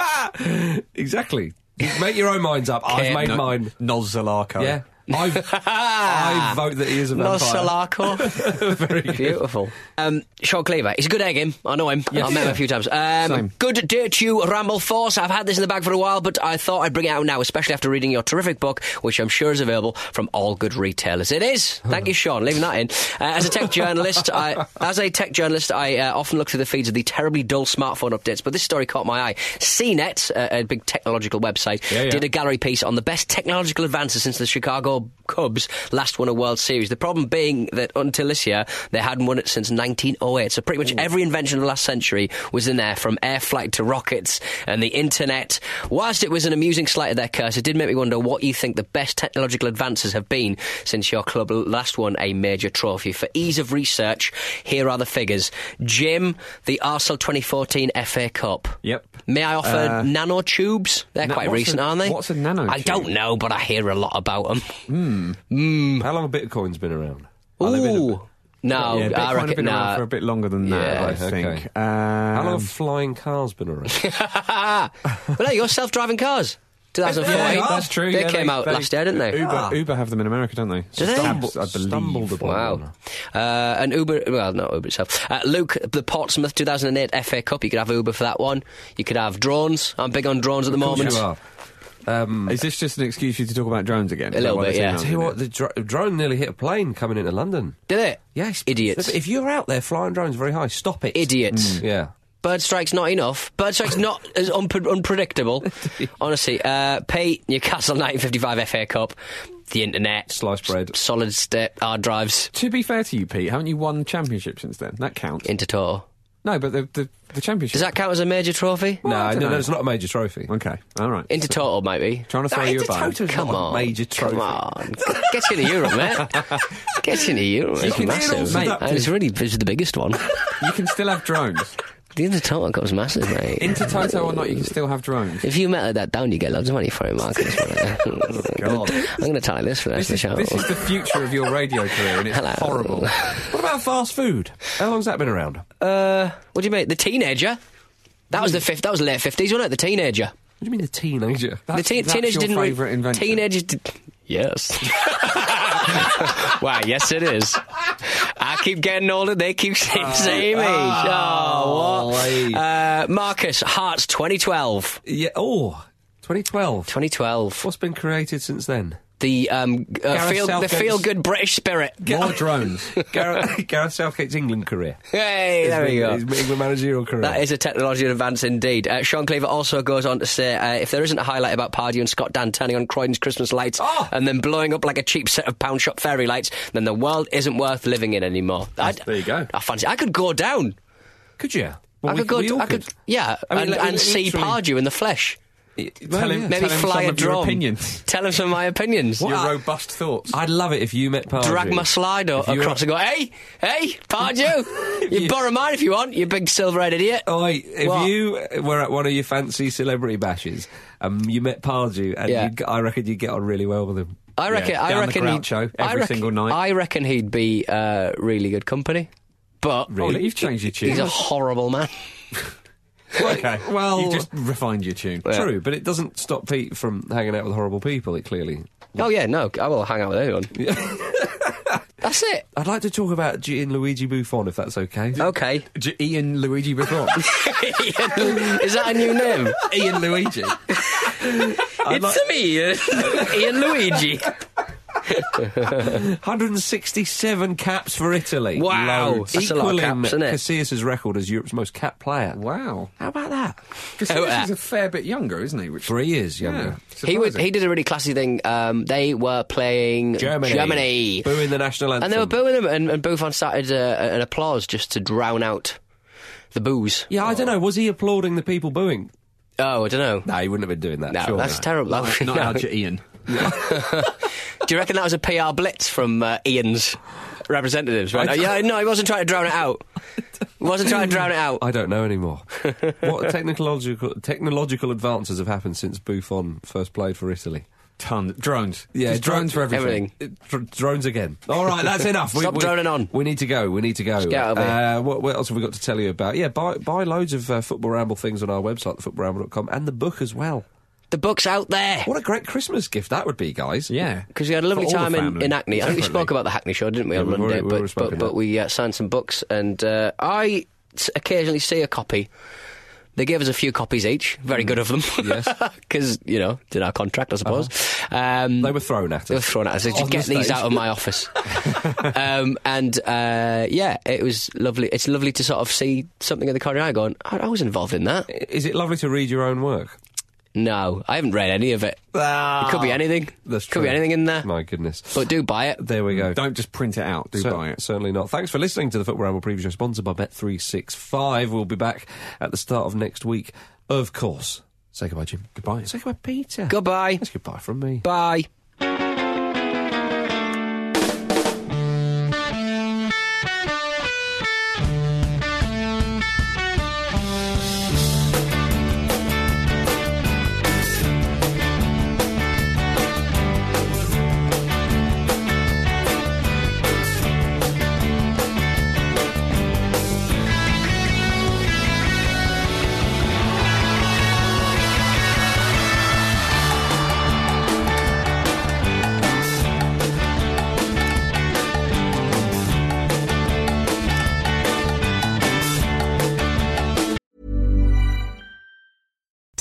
Speaker 2: Exactly. Make your own minds up. I've
Speaker 3: Okay.
Speaker 2: made
Speaker 4: No-
Speaker 2: mine.
Speaker 4: Nozzalaco.
Speaker 2: Yeah. I I vote that he is a
Speaker 3: no
Speaker 2: vampire.
Speaker 3: Solarco.
Speaker 2: Very good.
Speaker 3: Beautiful. Um, Sean Cleaver. He's a good egg, him. I know him.
Speaker 2: Yes.
Speaker 3: I've met him a few times. Um,
Speaker 4: Same.
Speaker 3: good day to you, Ramble Force. I've had this in the bag for a while, but I thought I'd bring it out now, especially after reading your terrific book, which I'm sure is available from all good retailers. It is. Thank you, Sean. Leaving that in. Uh, as a tech journalist, I, as a tech journalist, I uh, often look through the feeds of the terribly dull smartphone updates, but this story caught my eye. C net, uh, a big technological website,
Speaker 2: Yeah, yeah.
Speaker 3: did a gallery piece on the best technological advances since the Chicago Cubs last won a World Series. The problem being that until this year, they hadn't won it since nineteen oh eight. So pretty much every invention of the last century was in there, from air flight to rockets and the internet. Whilst it was an amusing slight of their curse, it did make me wonder what you think the best technological advances have been since your club last won a major trophy. For ease of research, here are the figures. Jim, the Arsenal twenty fourteen F A Cup.
Speaker 4: Yep.
Speaker 3: May I offer
Speaker 4: Uh,
Speaker 3: nanotubes? They're
Speaker 4: na-
Speaker 3: quite
Speaker 4: what's
Speaker 3: recent,
Speaker 4: a-
Speaker 3: aren't they?
Speaker 4: what's a nanotube?
Speaker 3: I don't know, but I hear a lot about them.
Speaker 2: How long have Bitcoin's been around?
Speaker 3: Ooh. No,
Speaker 4: Yeah, Bitcoin
Speaker 3: I
Speaker 4: have
Speaker 3: reckon
Speaker 4: been around
Speaker 3: nah.
Speaker 4: for a bit longer than that,
Speaker 3: Yeah.
Speaker 4: I
Speaker 2: Right,
Speaker 4: think.
Speaker 2: okay.
Speaker 4: Um,
Speaker 2: How long have flying cars been around?
Speaker 3: Well, there you go, self-driving cars. twenty fourteen.
Speaker 4: Yeah, that's true.
Speaker 3: They
Speaker 4: yeah,
Speaker 3: came out last year, didn't they?
Speaker 4: Uber, Uber have them in America, don't they?
Speaker 3: Do they?
Speaker 4: Stumbled, I believe.
Speaker 2: Stumbled upon
Speaker 3: Wow.
Speaker 2: one.
Speaker 3: Uh, and Uber, well, not Uber itself. Uh, Luke, the Portsmouth two thousand eight F A Cup, you could have Uber for that one. You could have drones. I'm big on drones at the
Speaker 2: Of course
Speaker 3: moment.
Speaker 2: you are. Um,
Speaker 4: Is this just an excuse for you to talk about drones again?
Speaker 3: A little bit, yeah.
Speaker 2: tell you what, the dr- drone nearly hit a plane coming into London.
Speaker 3: Did it?
Speaker 2: Yes,
Speaker 3: Idiots.
Speaker 2: If you're out there flying drones very high, stop it.
Speaker 3: Idiots.
Speaker 2: Yeah.
Speaker 3: Bird strike's not enough. Bird strike's not as unpre- unpredictable. Honestly, uh, Pete, Newcastle nineteen fifty-five F A Cup, the internet,
Speaker 2: Sliced bread.
Speaker 3: solid state hard drives,
Speaker 4: To be fair to you, Pete, haven't you won the championship since then? That counts.
Speaker 3: into total.
Speaker 4: No, but the the, the championship.
Speaker 3: Does that count as a major trophy?
Speaker 2: No,
Speaker 4: I
Speaker 2: no,
Speaker 4: dunno.
Speaker 2: no, it's not a major trophy.
Speaker 4: Okay, all right.
Speaker 3: Into total, might be.
Speaker 4: Trying to throw you a bone.
Speaker 2: Intertoto's
Speaker 3: Come
Speaker 2: not a
Speaker 3: on,
Speaker 2: major trophy.
Speaker 3: Come on, get you into Europe, mate. Get you into Europe. It's
Speaker 2: can be
Speaker 3: massive.
Speaker 2: all
Speaker 3: And it's really it's the biggest one.
Speaker 4: You can still have drones.
Speaker 3: The Intertoto Cup was massive, mate.
Speaker 4: Intertoto or not, you can still have drones.
Speaker 3: If you melted that down, you get loads of money for it, Marcus.
Speaker 4: God.
Speaker 3: I'm going to tell you this for the rest
Speaker 4: This
Speaker 3: of
Speaker 4: is,
Speaker 3: the show.
Speaker 4: this is the future of your radio career, and it's
Speaker 3: Hello.
Speaker 4: horrible.
Speaker 2: What about fast food? How long's that been around?
Speaker 3: Uh, what do you mean? The teenager? That was the fifth. That was late fifties, wasn't it? The teenager.
Speaker 2: What do you mean the teenager?
Speaker 4: That's,
Speaker 3: the teen
Speaker 4: that's
Speaker 3: teenager
Speaker 4: your
Speaker 3: didn't. re-
Speaker 4: favourite invention.
Speaker 3: Teenagers did. Yes. Wow. Yes, it is. I keep getting older. They keep saying the same age. Oh, what?
Speaker 2: wait.
Speaker 3: Uh, Marcus Hearts twenty twelve.
Speaker 2: Yeah. Oh, twenty twelve.
Speaker 3: twenty twelve.
Speaker 2: What's been created since then?
Speaker 3: The um, uh,
Speaker 2: Gareth
Speaker 3: feel the
Speaker 2: Southgate's-
Speaker 3: feel good British spirit.
Speaker 4: More drones.
Speaker 2: Gareth, Gareth Southgate's England career.
Speaker 3: Hey, there we go.
Speaker 2: His England managerial career.
Speaker 3: That is a technological advance indeed. Uh, Sean Cleaver also goes on to say, uh, if there isn't a highlight about Pardew and Scott Dan turning on Croydon's Christmas lights
Speaker 2: Oh!
Speaker 3: and then blowing up like a cheap set of pound shop fairy lights, then the world isn't worth living in anymore. I'd-
Speaker 4: There you go.
Speaker 3: I fancy. I could go down.
Speaker 2: Could you?
Speaker 3: I
Speaker 2: Well,
Speaker 3: could
Speaker 2: we,
Speaker 3: go.
Speaker 2: we all
Speaker 3: I could.
Speaker 2: could.
Speaker 3: Yeah,
Speaker 2: I mean,
Speaker 3: and,
Speaker 2: li-
Speaker 3: and
Speaker 2: li-
Speaker 3: see
Speaker 2: literally-
Speaker 3: Pardew in the flesh.
Speaker 2: Well,
Speaker 4: him-
Speaker 2: yeah.
Speaker 3: Maybe
Speaker 4: Tell him
Speaker 3: fly
Speaker 4: some
Speaker 3: a
Speaker 4: of your
Speaker 3: drone.
Speaker 4: opinions.
Speaker 3: Tell him some of my opinions.
Speaker 4: Your robust thoughts.
Speaker 2: I'd love it if you met Pardew.
Speaker 3: Drag my slider
Speaker 2: If you
Speaker 3: across
Speaker 2: were-
Speaker 3: and go, hey, hey, Pardew, you borrow mine if you want, you big silver-head idiot.
Speaker 2: Oh, wait, if
Speaker 3: What?
Speaker 2: you were at one of your fancy celebrity bashes and you met Pardew, and
Speaker 3: Yeah.
Speaker 2: you'd g- I reckon you'd get on really well with him.
Speaker 3: I reckon.
Speaker 4: Yeah,
Speaker 3: I
Speaker 4: down the
Speaker 3: reckon he'd.
Speaker 4: Groucho
Speaker 3: I
Speaker 4: every
Speaker 3: reckon-
Speaker 4: single night.
Speaker 3: I reckon he'd be uh, really good company, but
Speaker 4: Oh, you've changed your tune.
Speaker 3: he's a horrible man.
Speaker 4: Okay.
Speaker 2: Well-
Speaker 4: you've just refined your tune.
Speaker 2: True, but it doesn't stop Pete from hanging out with horrible people, it clearly.
Speaker 3: Oh yeah, no, I will hang out with anyone. That's it.
Speaker 2: I'd like to talk about Gianluigi Buffon, if that's okay.
Speaker 3: Okay.
Speaker 4: J- Ian Luigi Buffon.
Speaker 3: Is that a new name?
Speaker 2: Ian Luigi.
Speaker 3: It's me, uh, Ian Luigi.
Speaker 2: one hundred sixty-seven caps for Italy.
Speaker 3: Wow.
Speaker 2: Loads.
Speaker 3: That's a lot of
Speaker 2: Equaling
Speaker 3: caps, isn't it?
Speaker 2: Casillas' record as Europe's most capped player.
Speaker 4: Wow.
Speaker 2: How about that?
Speaker 4: Because
Speaker 3: Oh,
Speaker 4: he's
Speaker 3: uh,
Speaker 4: a fair bit younger, isn't he? Which,
Speaker 2: Three years
Speaker 4: yeah,
Speaker 2: younger.
Speaker 3: He would,
Speaker 4: surprising.
Speaker 3: he did a really classy thing. Um, they were playing
Speaker 2: Germany.
Speaker 3: Germany.
Speaker 2: Booing the national anthem.
Speaker 3: And they were booing him, and, and Buffon started uh, an applause just to drown out the boos.
Speaker 2: Yeah, I don't know. Was he applauding the people booing?
Speaker 3: Oh, I don't know.
Speaker 2: No, he wouldn't have been doing that.
Speaker 3: No,
Speaker 2: surely.
Speaker 3: that's terrible.
Speaker 4: Not, not
Speaker 3: No.
Speaker 4: our J- Ian.
Speaker 3: Do you reckon that was a P R blitz from uh, Ian's representatives? Right?
Speaker 2: I-
Speaker 3: yeah, no, he wasn't trying to drown it out. He wasn't trying to drown it out.
Speaker 2: I don't know anymor. What technological technological advances have happened since Buffon first played for Italy?
Speaker 4: Tons. Drones.
Speaker 2: Yeah,
Speaker 4: Just drones for everything.
Speaker 3: Everything.
Speaker 2: Uh, dr- drones again. All right, that's enough.
Speaker 3: Stop droning on.
Speaker 2: We need to go. We need to go.
Speaker 3: get out of here.
Speaker 2: Uh, what, what else have we got to tell you about? Yeah, buy buy loads of uh, Football Ramble things on our website, the football ramble dot com, and the book as well.
Speaker 3: The book's out there.
Speaker 2: What a great Christmas gift that would be, guys.
Speaker 4: Yeah.
Speaker 3: Because we had a lovely
Speaker 4: For all the
Speaker 3: time in,
Speaker 4: family,
Speaker 3: in Hackney. I think we
Speaker 4: separately.
Speaker 3: spoke about the Hackney show, didn't we,
Speaker 2: Yeah,
Speaker 3: on
Speaker 2: we've
Speaker 3: Monday?
Speaker 2: already- we've already
Speaker 3: but
Speaker 2: spoken
Speaker 3: but,
Speaker 2: about
Speaker 3: but we uh, signed some books, and uh, I s- occasionally see a copy. They gave us a few copies each. Very good of them.
Speaker 2: Yes.
Speaker 3: Because, you know, did our contract, I suppose. Um,
Speaker 2: They were thrown at
Speaker 3: They were
Speaker 2: us.
Speaker 3: thrown at us. Just
Speaker 2: On the
Speaker 3: get these
Speaker 2: stage.
Speaker 3: out of my office. um, and uh, yeah, it was lovely. It's lovely to sort of see something in the corner eye going, I, I was involved in that.
Speaker 2: Is it lovely to read your own work?
Speaker 3: No, I haven't read any of it. It could be anything.
Speaker 2: That's
Speaker 3: Could be
Speaker 2: true.
Speaker 3: anything in there.
Speaker 2: My goodness.
Speaker 3: But do buy it.
Speaker 2: There we go.
Speaker 4: Don't just print it out. Do
Speaker 2: Cer-
Speaker 4: buy it.
Speaker 2: Certainly not. Thanks for listening to the Football Ramble preview show, sponsored by Bet three sixty-five. We'll be back at the start of next week, of course. Say goodbye, Jim.
Speaker 4: Goodbye.
Speaker 2: Say goodbye, Peter.
Speaker 3: Goodbye.
Speaker 2: That's goodbye from me.
Speaker 3: Bye.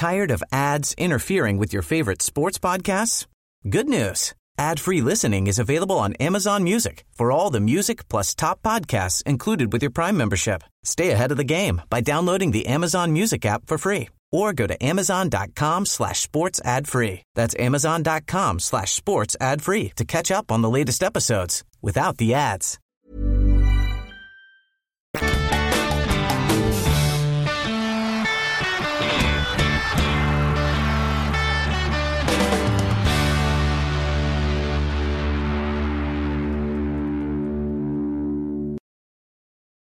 Speaker 7: Tired of ads interfering with your favorite sports podcasts? Good news. Ad-free listening is available on Amazon Music for all the music plus top podcasts included with your Prime membership. Stay ahead of the game by downloading the Amazon Music app for free or go to amazon.com slash sports ad free. That's amazon.com slash sports ad free to catch up on the latest episodes without the ads.